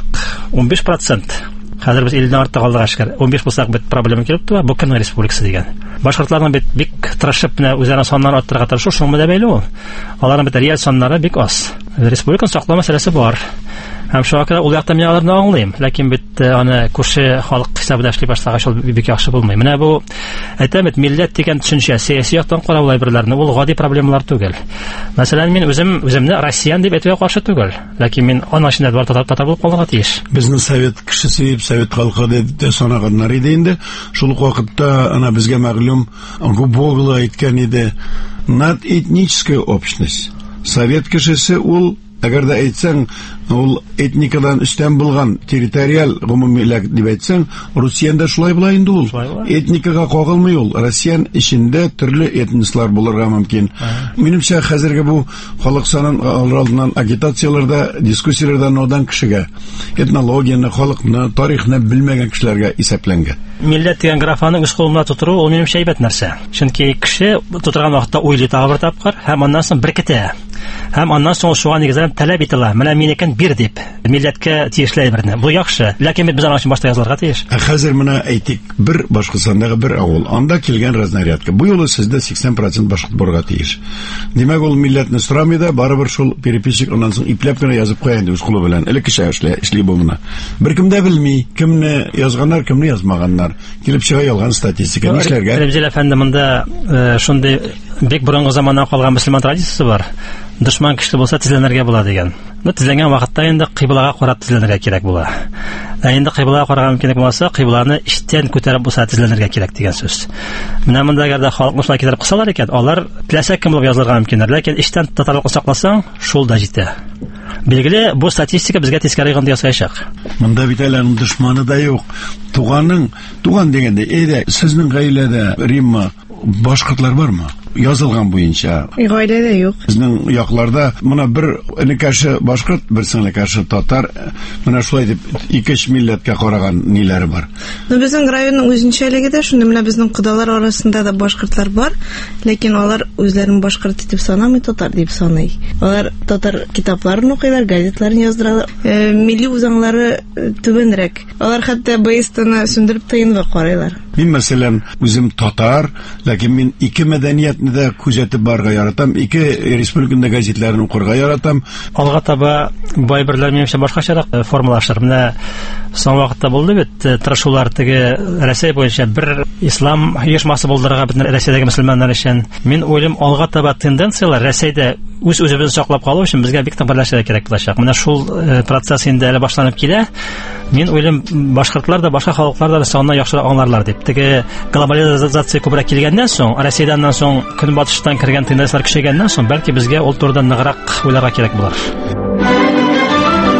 15%, хәзер без 50-дән артык алдык ашкар. 15 булсак бит проблема килеп тора. Бу кемнең республикасы дигән. Башкортларның бик тырышып менә үзләренең саннарын арттырырга тырышу, шуңа да бәйле ул. Аларның бит реаль саннары бик аз. Республиканы саклау мәсьәләсе бар. Һәм шуңа күрә ул якта мин аларны аңлыйм, ләкин бит аны күрше халык хисабында эшли башлагач ул бик яхшы булмый. Менә бу әйтәм бит, милләт дигән төшенчә сәяси яктан караулай берләрне, ул гади проблемалар түгел. Мәсәлән, мин үземне россиян дип әйтүгә каршы түгел, ләкин мин ана эчендә бар татар булып калырга тиеш. Безнең совет кешесе, совет халкы дип санаганнар иде инде. Шул вакытта ана безгә мәгълүм, Губогла әйткән иде, над этническая общность. Совет кешесе ул, әгәр дә әйтсәң, ул этникадан үстән булган территориаль гомумилек дип әйтсәң, Русияда шулай була инде ул. Этникага кагылмый ул. Россиян ичендә төрле этнислар булырга мөмкин. Минемчә, хәзерге бу халык санын алдыннан агитацияләрдә, дискуссияләрдә нодан кешегә этнологияны, халыкны, тарихны белмәгән кешеләргә исәпләнгән. Милләт дигән графаны үз кулында тутыру, ул минемчә әйбәт нәрсә. Чөнки кеше тутырган вакытта уйлый тагы бер тапкыр, һәм аннан соң беркетә. Һәм аннан соң шуга нигезләнеп таләп ителә. Менә минекен бир дип, милләткә тиешле әйберне. Бу яхшы, ләкин без аны башта язылырга тиеш. Хәзер менә әйтик, бер Башкортстандагы бер авыл, анда килгән разнарядка. Бу юлы сездә 80% башкорт булырга тиеш. Димәк, ул милләтне сорамый да, барыбер шул переписчик аннан соң ипләп кенә язып куя инде үз кулы белән. Элеккечә эшли бу моны. Беркем дә белми, кемне язганнар, кемне язмаганнар. Килеп чыга ялган статистика. Нишләргә? Рәмзил әфәнде, монда шундый бик борынгы заманнан калган мөселман традициясе бар. Дошман көчле булса тизләнергә була дигән. Ну, тизләнгән вакытта инде кыйблага карап тизләнергә кирәк була. Ә инде кыйблага караган мөмкинлек булмаса, кыйбланы иштән күтәреп булса тизләнергә кирәк дигән сүз. Менә монда әгәр дә халыкны шулай китереп кысалар икән, алар теләсә кем булып язылырга мөмкиндер, ләкин иштән татарлыкны сакласаң, шул да җитә. Билгеле, бу статистика безгә тискәре гына ясаячак. Монда бит әле дошманы да юк. Туган дигәндә, сезнең гаиләдә Римма башкортлар бармы? Язылган буенча. Гаиләдә юк. Безнең якларда моны бер энекәше башкорт, бер сеңлекәше татар, менә шулай дип 2 милләткә караган ниләре бар. Ну, безнең районның үзенчәлеге дә шундый, менә безнең кодалар арасында да башкортлар бар, ләкин алар үзләрен башкорт дип санамый, татар дип саный. Алар татар китапларын укыйлар, газетларын яздыралар. Милли үзаңлары түбәнрәк. Алар хәтта БСТны сүндереп тыйынга карыйлар. Мин мәсәлән үзем татар, ләкин мин 2 мәдәниятне дә күзәтеп барга яратам, 2 республикада газетләрен укырга яратам. Алга таба бай берләр минемчә башкачарак формалашыр. Менә соң вакытта булды бит, тырышулар теге Россия буенча бер ислам оешмасы булдырырга бит Россиядәге мөселманнар өчен. Мин уйлыйм, алга таба тенденциялар Россиядә үз-үзебезне саклап калу өчен безгә бик тәбәрләшергә кирәк булачак. Менә шул процесс инде әле башланып килә. Мин уйлыйм, башкортлар да, башка халыклар да санны яхшырак аңларлар дип. Теге глобализация күбрәк килгәннән соң, Россиядән соң көнбатыштан кергән тенденциялар көчәйгәннән соң, бәлки безгә ул турыда ныграк уйларга кирәк булыр.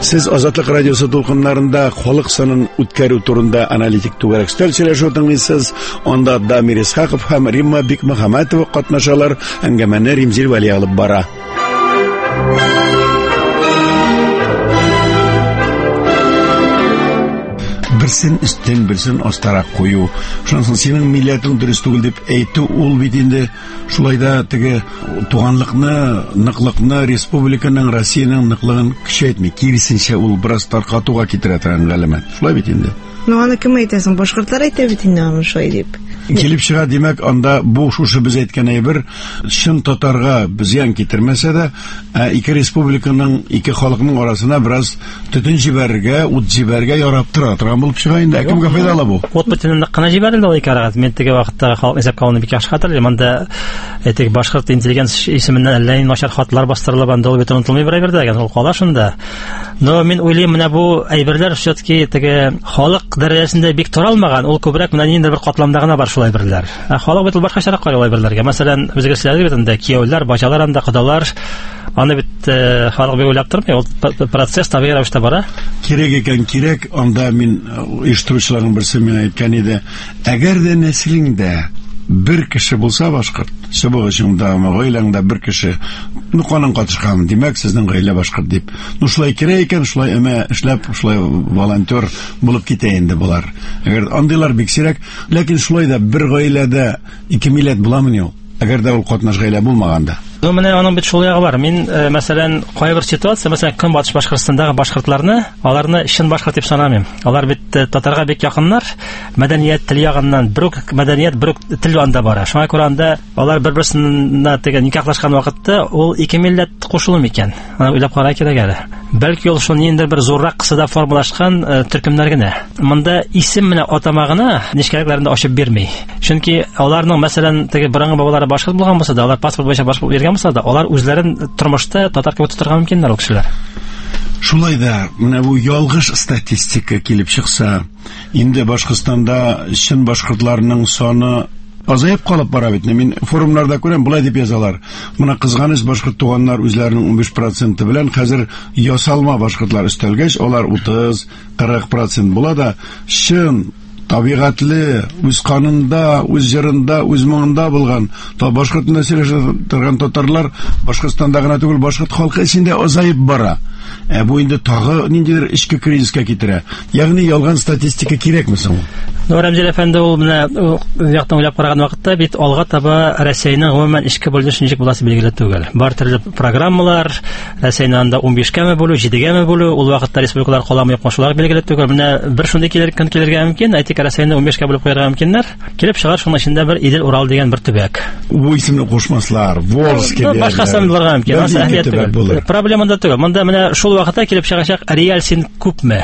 Сез Азатлык радиосы тулкыннарында халык санын үткәрү турында аналитик түгәрәк сөйләшү тыңлыйсыз. Анда Дамир Исхаков һәм Римма Бикмөхәммәтова катнашалар. Әңгәмәне Римзил Вали алып бара. Берсен өстен, берсен астарак кую. Шунсын синең милләтең дөрес түгел дип әйтү ул бит инде шулайда теге туганлыкны, ныклыкны, республиканың, Россиянең ныклыгын көчәйтми, киресенчә ул бераз таркатуга китерә торган галәмәт. Шулай бит инде. Аны кем әйтәсең? Башкортлар әйтә бит инде аны шулай дип. Килеп чыга, димәк, анда бу шушы без әйткән әйбер шын татарга зыян китермәсә дә, ике республиканың, ике халыкның арасына бераз төтен җибәрергә, ут җибәрергә ярап торган булып чыга инде. Кемгә файдалы бу? Ут бөтенлек кына җибәрелде ул ике арага. Мен теге вакытта халык исәпкә алынып бик яхшы хәтерлим. Анда теге башкорт интеллигенс исеменнән әллә ни начар хатлар бастырылып, анда ул бөтен унытылмый бер әйбер дигән ул кала шунда. Но мин уйлыйм, менә бу әйберләр все-таки теге халык дәрәҗәсендә бик таралмаган, ул күбрәк менә нинди бер катламда гына бар шулай берләр. Халык бит башкачарак карый берләргә. Мәсәлән, безгә сөйләде бит анда кияүләр, бачалар анда кодалар. Аны бит халык бик уйлап тормый, ул процесс табигый рәвештә бара. Кирәк икән кирәк, анда мин оештыручыларның берсе миңа әйткән иде. Әгәр дә нәселеңдә бер кеше булса башкорт, сыбыгышыңда, гаиләңдә бер кеше, каның катышкан, димәк, сезнең гаилә башкорт дип. Шулай кирәк икән, шулай эшләп, шулай волонтер булып китә инде булар. Әгәр андыйлар бик сирәк, ләкин шулай да бер гаиләдә ике милләт буламыни ул? Әгәр дә ул катнаш гаилә булмаганда. Ну, менә аның бит шул ягы бар. Мин, мәсәлән, кайбер ситуация, мәсәлән, Көнбатыш Башкортстандагы башкортларны, аларны чын башкорт дип санамыйм. Алар бит татарга бик якыннар, мәдәният, тел ягыннан бер мәдәният, бер тел анда бара. Шуңа күрә анда алар бер-берсенә теге никахлашкан вакытта ул ике милләт кушылу микән? Аны уйлап карар кирәк әле. Бәлки ул шуны инде бер зуррак кысада формалашкан төркемнәр генә. Монда исем менә атамагына нишкәлекләрендә ачып бирми. Чөнки аларның, мәсәлән, теге борынгы бабалары башкорт булган булса да, алар паспорт буенча башкорт биргән булса да, алар үзләрен тормышта татар кебек тотырга мөмкиннәр ул кешеләр. Шулай да, менә бу ялгыш статистика килеп чыкса, инде Башкортстанда чын башкортларның саны азаеп калып бара бит. Мин форумнарда күрәм, булай дип язалар. Моны кызганыч башкорт туганнар үзләренең 15% белән хәзер ясалма башкортлар өстәлгәч, алар 30-40% була да, чын табигатьле, үз канында, үз җырында, үз моңында булган, башкортында сөйләшә торган татарлар Башкортстанда гына түгел, башкорт халкы эчендә азаеп бара. Бу инде тагы ниндидер ичке кризиска китерә. Ягъни ялган статистика кирәкме соң? Рамзил әфәнде ул менә яктан уйлап караган вакытта бит алга таба Россиянең гомумән ичке бүленеш ничек буласы билгеле түгел. Бар төрле программалар, Россиянең анда 15-кәме бүлү, 7-гәме бүлү, ул вакытта республикалар каламы юкмы, шулар билгеле түгел. Менә бер шундый көн килергә мөмкин, әйтик, Россиянең 15-кә бүлеп куярга мөмкиннәр. Килеп чыгар, шуның эчендә бер Идел Урал дигән бер төбәк. Бу исемне кушмаслар, Волжский. Башка санларга мөмкин. Проблема да түгел. Монда менә шул вакытта килеп чыгачак реаль син күпме?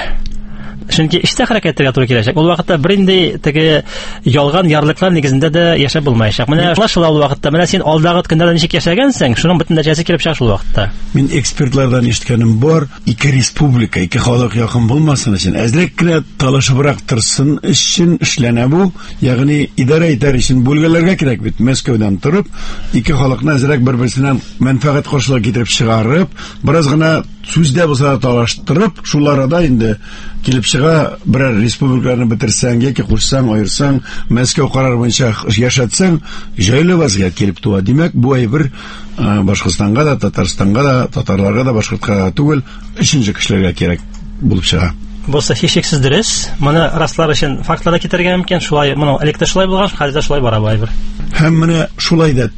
Чөнки эштә хәрәкәткә туры киләчәк. Ул вакытта беринди теге ялган ярлыклар нигезендә дә яшәп булмаячак. Менә шул вакытта менә син алдагы көндәрдә ничек яшәгәнсең, шуның бөтен нәтиҗәсе килеп чыга шул вакытта. Мин экспертлардан ишеткәнем бар, ике республика, ике халык якын булмасын өчен, әзрәк кенә талашыбрак торсын өчен эшләнә бу, ягъни идарә итәр өчен бүлгәләргә кирәк бит. Мәскәүдән торып, ике халыкны әзрәк бер-берсеннән мәнфәгать каршылыгы китереп чыгарып, бераз гына сүздә булса талаштырып, шулар арада инде килеп чыга, берәр республиканы бетерсәң, яки кушсаң, аерсаң, Мәскәү карар буенча яшәтсәң, җайлы вазгыять килеп туа. Димәк, бу әйбер Башкортстанга да, Татарстанга да, татарларга да, башкортка түгел, өченче кешеләргә кирәк булып чыга. Булса һичшиксез дөрес. Моны раслар өчен фактларда китергә мөмкин. Шулай, моның электе шулай булган, хәзер шулай бара бу әйбер. Һәм менә шулай да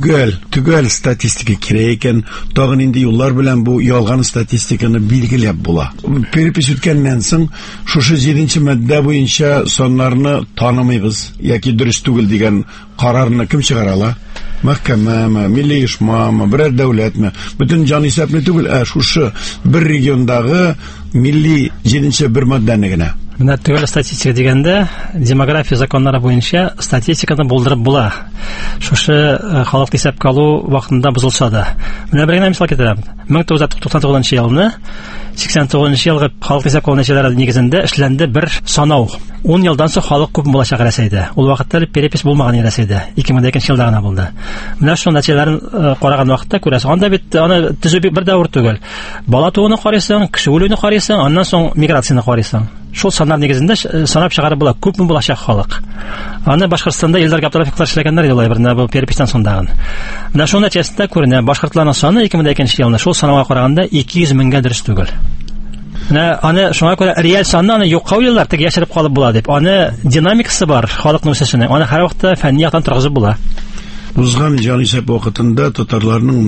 түгел статистика кирәк икән, тагын инде юллар белән бу ялган статистиканы билгеләп була. Перепис үткәннән соң шушы 7нче мадда буенча саннарны танымыйбыз, яки дөрес түгел дигән карарны кем чыгара? Мәхкәмәме, милли оешмамы, берәр дәүләтме? Бөтен җан исәпне түгел, шушы бер региондагы милли 7нче бер мадданы гына. Менә түгел статистика дигәндә, демография законнары буенча статистиканы булдырып була. Шушы халык исәпкә алу вакытында бузылса да. Менә бер генә мисал китерәм. 1999 елны 89 елгы халык исәп нәтиҗәләре нигезендә эшләнде бер санау. 10 елдан соң халык күп булачак Рәсәйдә. Ул вакытта перепись булмаган Рәсәйдә. 2002 елда гына булды. Менә шул нәтиҗәләрен караган вакытта күрәсең, анда бит аны төзү бер дәвр түгел. Бала тууны карыйсың, кеше үлүне карыйсың, аннан соң миграцияны карыйсың. Шул саннар нигезендә санап чыгарып була, күпме булачак халык. Аны Башкортстанда Илдар Габдрахмановлар эшләгәннәр еллар берне бу перепистан соңдагын. Менә шул нәтиҗәсендә күренә, башкортларның саны 2002 елда шул санауга караганда 200 меңгә дөрес түгел. Аны шуңа күрә реаль санны аны юкка уйлар, тик яшереп калып була дип. Аны динамикасы бар, халыкның үсешенең. Аны һәр вакытта фәнни яктан торгызып була. Узган җанисәп вакытында татарларның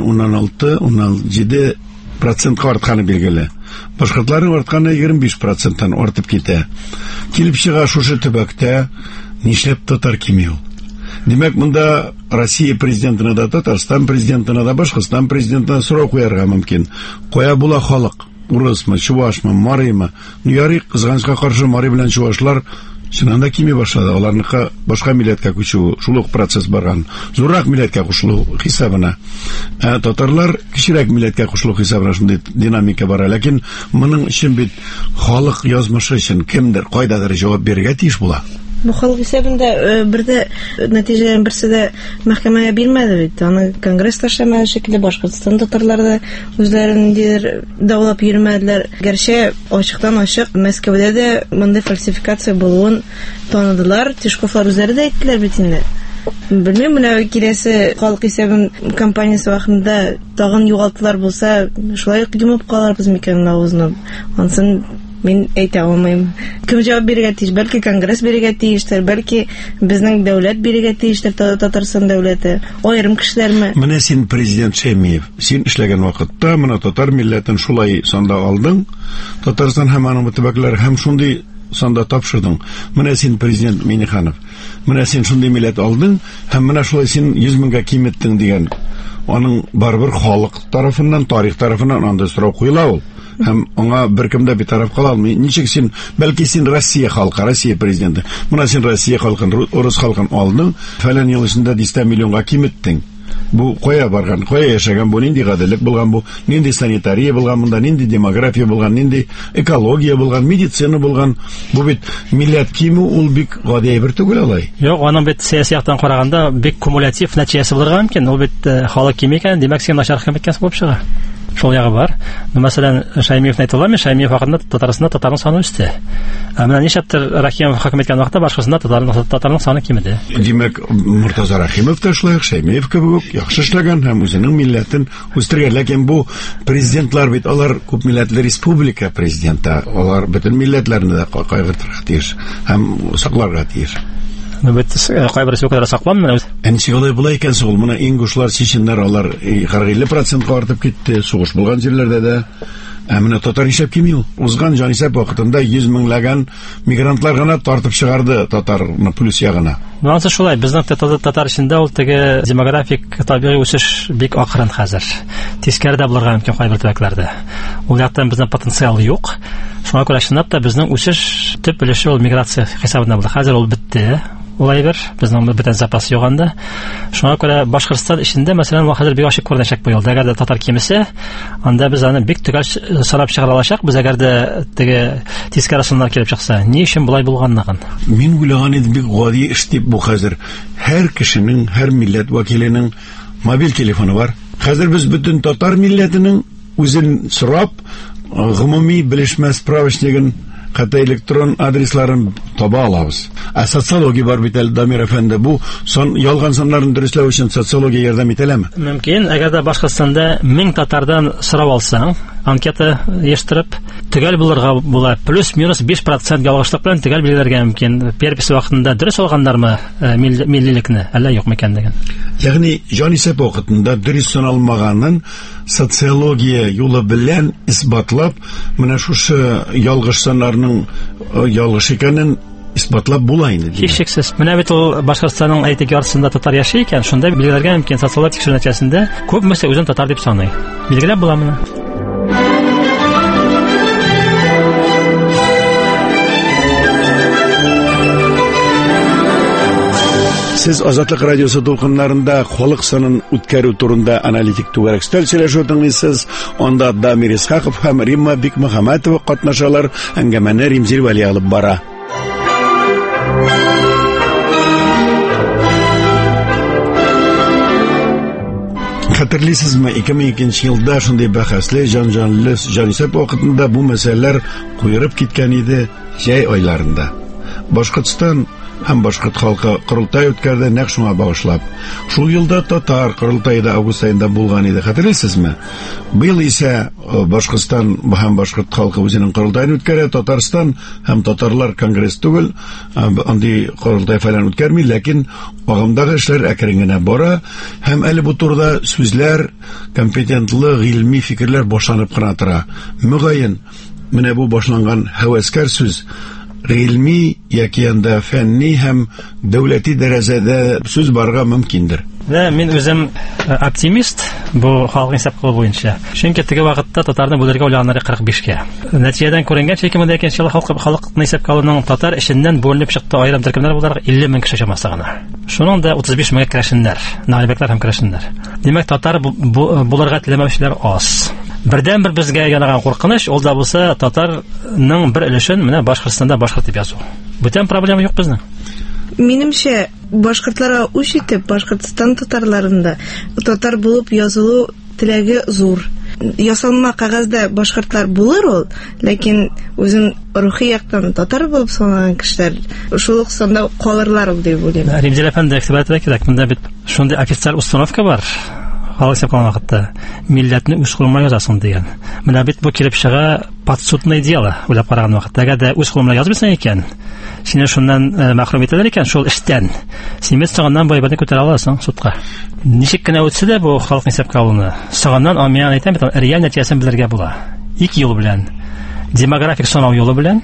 0,16-17% артканы билгеле. Башкортларның артканы 25%-тан артып китә. Килеп чыга шушы төбәктә нишләп татар кими ул? Димәк, монда Россия президентына да, Татарстан президентына да, Башкортстан президентына сорау куярга мөмкин. Кая була халык? Урысмы, чувашмы, марыймы? Ярый, кызганычка каршы марый белән чувашлар чынында кими башлады. Аларныкы башка милләткә күчү, шул ук процесс барган. Зуррак милләткә кушылу хисабына. Татарлар кичерәк милләткә кушылу хисабына шундый динамика бара. Ләкин моның өчен бит халык язмышы өчен кемдер, кайдадыр җавап бирергә тиеш була. Bu халык исәбендә бердә нәтиҗәләрен берсе дә мәхкәмәгә бирмәде бит. Аны Конгресс ташламады шикелле, Башкортстан татарлары да үзләрен даулап йөрмәделәр. Гәрчә ачыктан-ачык Мәскәүдә дә мондай фальсификация булуын таныдылар. Тишковлар үзләре дә әйттеләр бит инде. Белмим, менә киләсе халык исәбен кампаниясе вакытында тагын югалтылар булса, шулай йомып каларбыз микән авызны. Ансын Мин әйтә алмыйм. Кем җавап бирергә тиеш? Бәлки Конгресс бирергә тиештер, бәлки безнең дәүләт бирергә тиештер, Татарстан дәүләте. Аерым кешеләрме? Менә син президент Шәймиев, син эшләгән вакытта моны татар милләтен шулай санда алдың. Татарстан һәм аның төбәкләре һәм шундый санда тапшырдың. Менә син президент Миниханов. Менә син шундый милләт алдың һәм менә шулай син 100 меңгә киметтең дигән. Аның барбер халык тарафыннан, тарих тарафыннан анда сорау куела ул. Һәм аңа беркем дә битараф кала алмый. Ничек син, бәлки син Россия халкы, Россия президенты. Менә син Россия халкын, урыс халкын алдың, фәлән ел эчендә 100 миллионга киметтең. Бу кая барган, кая яшәгән, бу нинди гаделлек булган, бу нинди санитария булган, монда нинди демография булган, нинди экология булган, медицина булган. Бу бит милләт киме, ул бик гади әйбер түгел алай. Юк, аның бит сәяси яктан караганда бик кумулятив нәтиҗәсе булырга мөмкин. Ул бит халык киме икән, димәк син начар хикмәт икән булып чыга. Шул ягы бар. Мәсәлән, Шәймиев әйтәләр, Шәймиев вакытында Татарстанда татарның саны үсте. Менә нишләптер Рахимов хөкем иткән вакытта Башкортстанда татарның саны кимеде. Димәк, Муртаза Рахимов та шулай, Шәймиев кебек яхшы эшләгән һәм үзенең милләтен үстергән. Ләкин бу президентлар бит, алар күп милләтле республика президенты, алар бөтен милләтләрне дә кайгыртырга тиеш һәм сакларга тиеш. Бит кайберсе үкәдәр сакланмый. Әнси алай була икән соң, моны ингушлар, чеченнәр, алар 40-50% артып китте, сугыш булган җирләрдә дә. Менә татар ишәп кими ул. Узган җанисәп вакытында 100 меңләгән мигрантлар гына тартып чыгарды татарны плюс ягына. Монысы шулай, безнең татар эчендә ул теге демографик табигый үсеш бик акрын хәзер. Тискәрдә булырга мөмкин кайбер төбәкләрдә. Ул яктан безнең потенциал юк. Шуңа күрә чынлап та безнең үсеш төп өлеше ул миграция хисабында булды. Хәзер ул бетте. Улай бер, безнең бөтен запас юк анда. Шуңа күрә Башкортстан эчендә, мәсәлән, хәзер бик ачык күренәчәк бу елда. Әгәр дә татар кимесе, анда без аны бик төгәл сарап чыгара алачакбыз, әгәр дә теге тискәре сыннар килеп чыкса. Ни өчен булай булганлыгын? Мин уйлаган идем, бик гади эш дип бу хәзер. Һәр кешенең, һәр милләт вәкиленең мобиль телефоны бар. Хәзер без бөтен татар милләтенең үзен сорап, гомуми белешмә справочнигын, хәтта электрон адресларын таба алабыз. Социология бар бит әле, Дамир әфәнде, бу ялган саннарын дөресләү өчен социология ярдәм итәләме? Мөмкин, әгәр дә Башкортстанда 1000 татардан сорап алсаң, анкета ештереп, төгәл булырга була, плюс-минус 5% ялгышлык белән төгәл билгеләргә мөмкин. Перепись вакытында дөрес алганнармы миллилекне, әллә юкмы икән дигән. Ягъни җанисәп вакытында дөрес саналмаганын социология юлы белән исбатлап, менә шушы ялгыш саннарның ялгыш икәнен исбатлап була инде. Һичшиксез. Менә бит ул Башкортстанның әйтик яртысында татар яши икән, шунда билгеләргә мөмкин социологик тикшерү нәтиҗәсендә күпмесе үзен татар дип саный. Билгеләп була моны. Siz Azatlık Radyosu dolqınlarında xalq sanın үткәрү турында аналитик түгәрәк сөйләшү тыңлыйсыз. Анда Дамир Исхаков һәм Римма Бикмөхәммәтова катнашалар, әңгәмәне Римзил Вәли алып бара. Хәтерлисезме, 2002 елда шундый бәхәсле җан-җанлы җанисәп вакытында бу мәсьәләләр куерып киткән иде, җәй айларында. Башкортстан һәм башкорт халкы курултай үткәрде нәкъ шуңа багышлап. Шул елда татар курултайда август айында булган иде, хәтерлисезме? Быел исә Башкортстан һәм башкорт халкы үзенең курултайын үткәрә, Татарстан һәм татарлар конгресс түгел, андый курултай фәлән үткәрми, ләкин агымдагы эшләр әкрен генә бара, һәм әле бу турыда сүзләр, компетентлы гыйльми фикерләр башланып кына тора. Мөгаен, менә бу башланган һәвәскәр сүз гыйльми яки анда фәнни һәм дәүләти дәрәҗәдә сүз барга мөмкиндер. Вә мин үзем оптимист бу халык исәп-кылу буенча. Чөнки теге вакытта татарны бүләргә уйлаганнары 45-кә. Нәтиҗәдән күренгәнчә 2002 елда халыкны исәп-калуның татар эшеннән бүленеп чыкты аерым төркемнәр буларак 50 мең кеше чамасы гына. Шуның да 35 меңгә керәшеннәр, налибәкләр һәм керәшеннәр. Димәк, татар булырга теләмәүчеләр аз. Бердән-бер безгә янаган куркыныч, ул да булса татарның бер өлешен менә Башкортстанда башкорт дип язу. Бүтән проблема юк безнең. Минемчә, башкортларга үч итеп Башкортстан татарларында татар булып язылу теләге зур. Ясалма кагазда башкортлар булыр ул, ләкин үзен рухи яктан татар булып санаган кешеләр шул ук санда калырлар дип уйлыйм. Римзил әфәнде игътибар кирәк. Монда бит шундый официаль установка бар. Халык исәп-калган вакытта милләтне үз кулыңа язасың дигән. Менә бит бу килеп чыга подсудное дело. Уйлап караган вакытта, әгәр үз кулыңа язмыйсың икән, сине шуннан мәхрүм итәләр икән шул эштән. Син саганнан байбаны күтәрә аласың судка. Ничек кенә үтсә дә бу халык исәп-калуны саганнан амиян әйтәм бит, реаль нәтиҗәсен белергә була. Ике юл белән. Демографик санау юлы белән,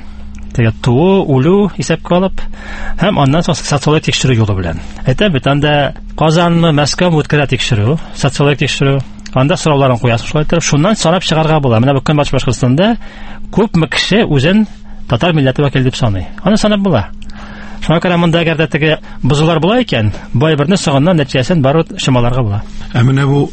туу, үлү исәпкә алып, һәм аннан соң социологик тикшерү юлы белән. Әйтәм бит, анда Казанны, Мәскәү үткәрә тикшерү, социологик тикшерү, анда сорауларын куясың, шулай итеп, шуннан санап чыгарга була. Менә бу Көнбатыш Башкортстанда күпме кеше үзен татар милләте вәкиле дип саный. Аны санап була. Шуңа күрә монда әгәр дә теге бузулар була икән, бай берне саганнан нәтиҗәсен бару шымаларга була. Менә бу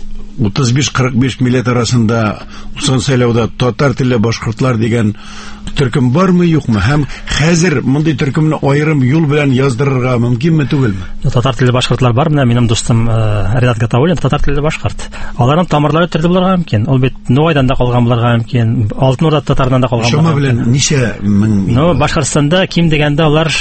35-45 милләт арасында узган сайлауда татар телле башкортлар дигән төркем бармы, юкмы? Һәм хәзер мондый төркемне аерым юл белән яздырырга мөмкинме, түгелме? Татар телле башкортлар бар. Менә минем дустым Ринат Гатауллин татар телле башкорт. Аларның тамырлары төрле булырга мөмкин. Ул бит Нуайдан да калган булырга мөмкин, Алтын Урда татарынан да калган. Шуңа белән ничә мең? Башкортстанда ким дигәндә алар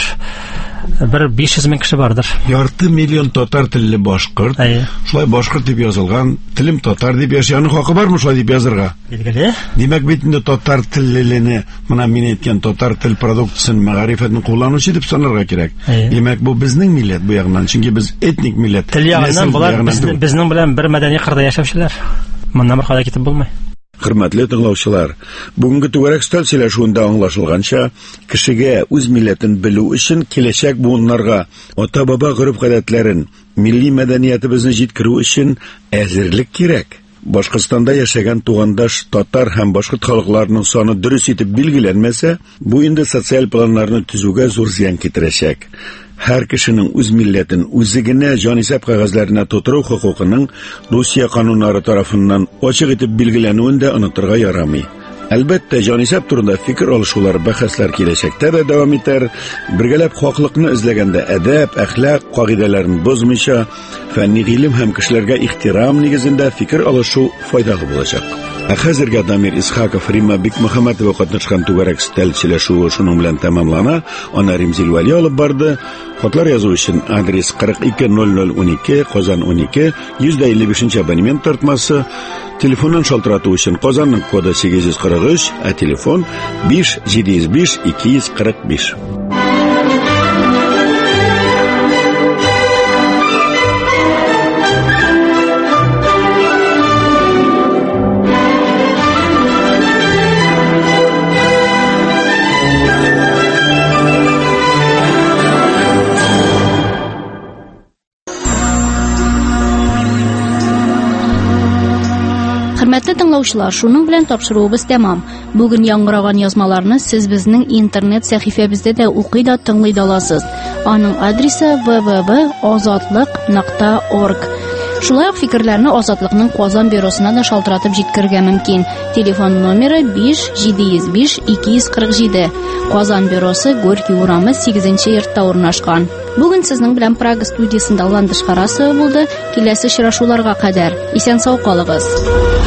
бер 500 мең кеше бардыр. Ярты миллион татар телле башкорт. Шулай башкорт дип язылган, телем татар дип яшәгән хакы бармы шулай дип язырга? Билгеле. Димәк бит инде татар теллелене, менә мин әйткән татар тел продукциясын, мәгърифәтен кулланучы дип санарга кирәк. Димәк бу безнең милләт бу ягыннан, чөнки без этник милләт. Тел ягыннан булар безнең белән бер мәдәни кырда яшәүчеләр. Моннан бер хәлгә китеп булмый. Хөрмәтле тыңлаучылар, бүгенге түгәрәк стәл сөйләшүендә аңлашылганча, кешегә үз милләтен белү өчен киләчәк буыннарга ата-баба гореф-гадәтләрен, милли мәдәниятебезне җиткерү өчен әзерлек кирәк. Башкортстанда яшәгән тугандаш татар һәм башкорт халыкларының саны дөрес итеп билгеләнмәсә, бу инде социаль планнарны төзүгә зур зыян китерәчәк. Һәр кешенең үз милләтен үзе генә җанисәп кагазларына тутыру хокукының Русия кануннары тарафыннан ачык итеп билгеләнүен дә онытырга ярамый. Әлбәттә, җанисәп турында фикер алышулар, бәхәсләр киләчәктә дә дәвам итәр. Бергәләп хаклыкны эзләгәндә әдәп, әхлак кагыйдәләрен бозмыйча, фәнни гыйлем һәм кешеләргә ихтирам нигезендә фикер алышу файдалы булачак. Хәзергә Дамир Исхаков, Римма Бикмөхәммәтова катнашкан түгәрәк стәл сөйләшүе шуның белән тәмамлана. Аны Римзил Вәли алып барды. Хатлар язу өчен адрес 420012, Казан 12, 155 абонемент тартмасы. Телефоннан шалтырату өчен Казанның коды 843, а телефон 5705 245. Хөрмәтле тыңлаучылар, шуның белән тапшыруыбыз тәмам. Бүген яңгыраган язмаларны сез безнең интернет сәхифәбездә дә укый да тыңлый да аласыз. Аның адресы www.ozodlik.org. Шулай ук фикерләрне Азатлыкның Казан бюросына да шалтыратып җиткерергә мөмкин. Телефон номеры 5-705-247. Казан бюросы Горький урамы 8-нче йортта урнашкан. Бүген сезнең белән Прага студиясында Ландыш Харасова булды. Киләсе очрашуларга кадәр исән-сау калыгыз.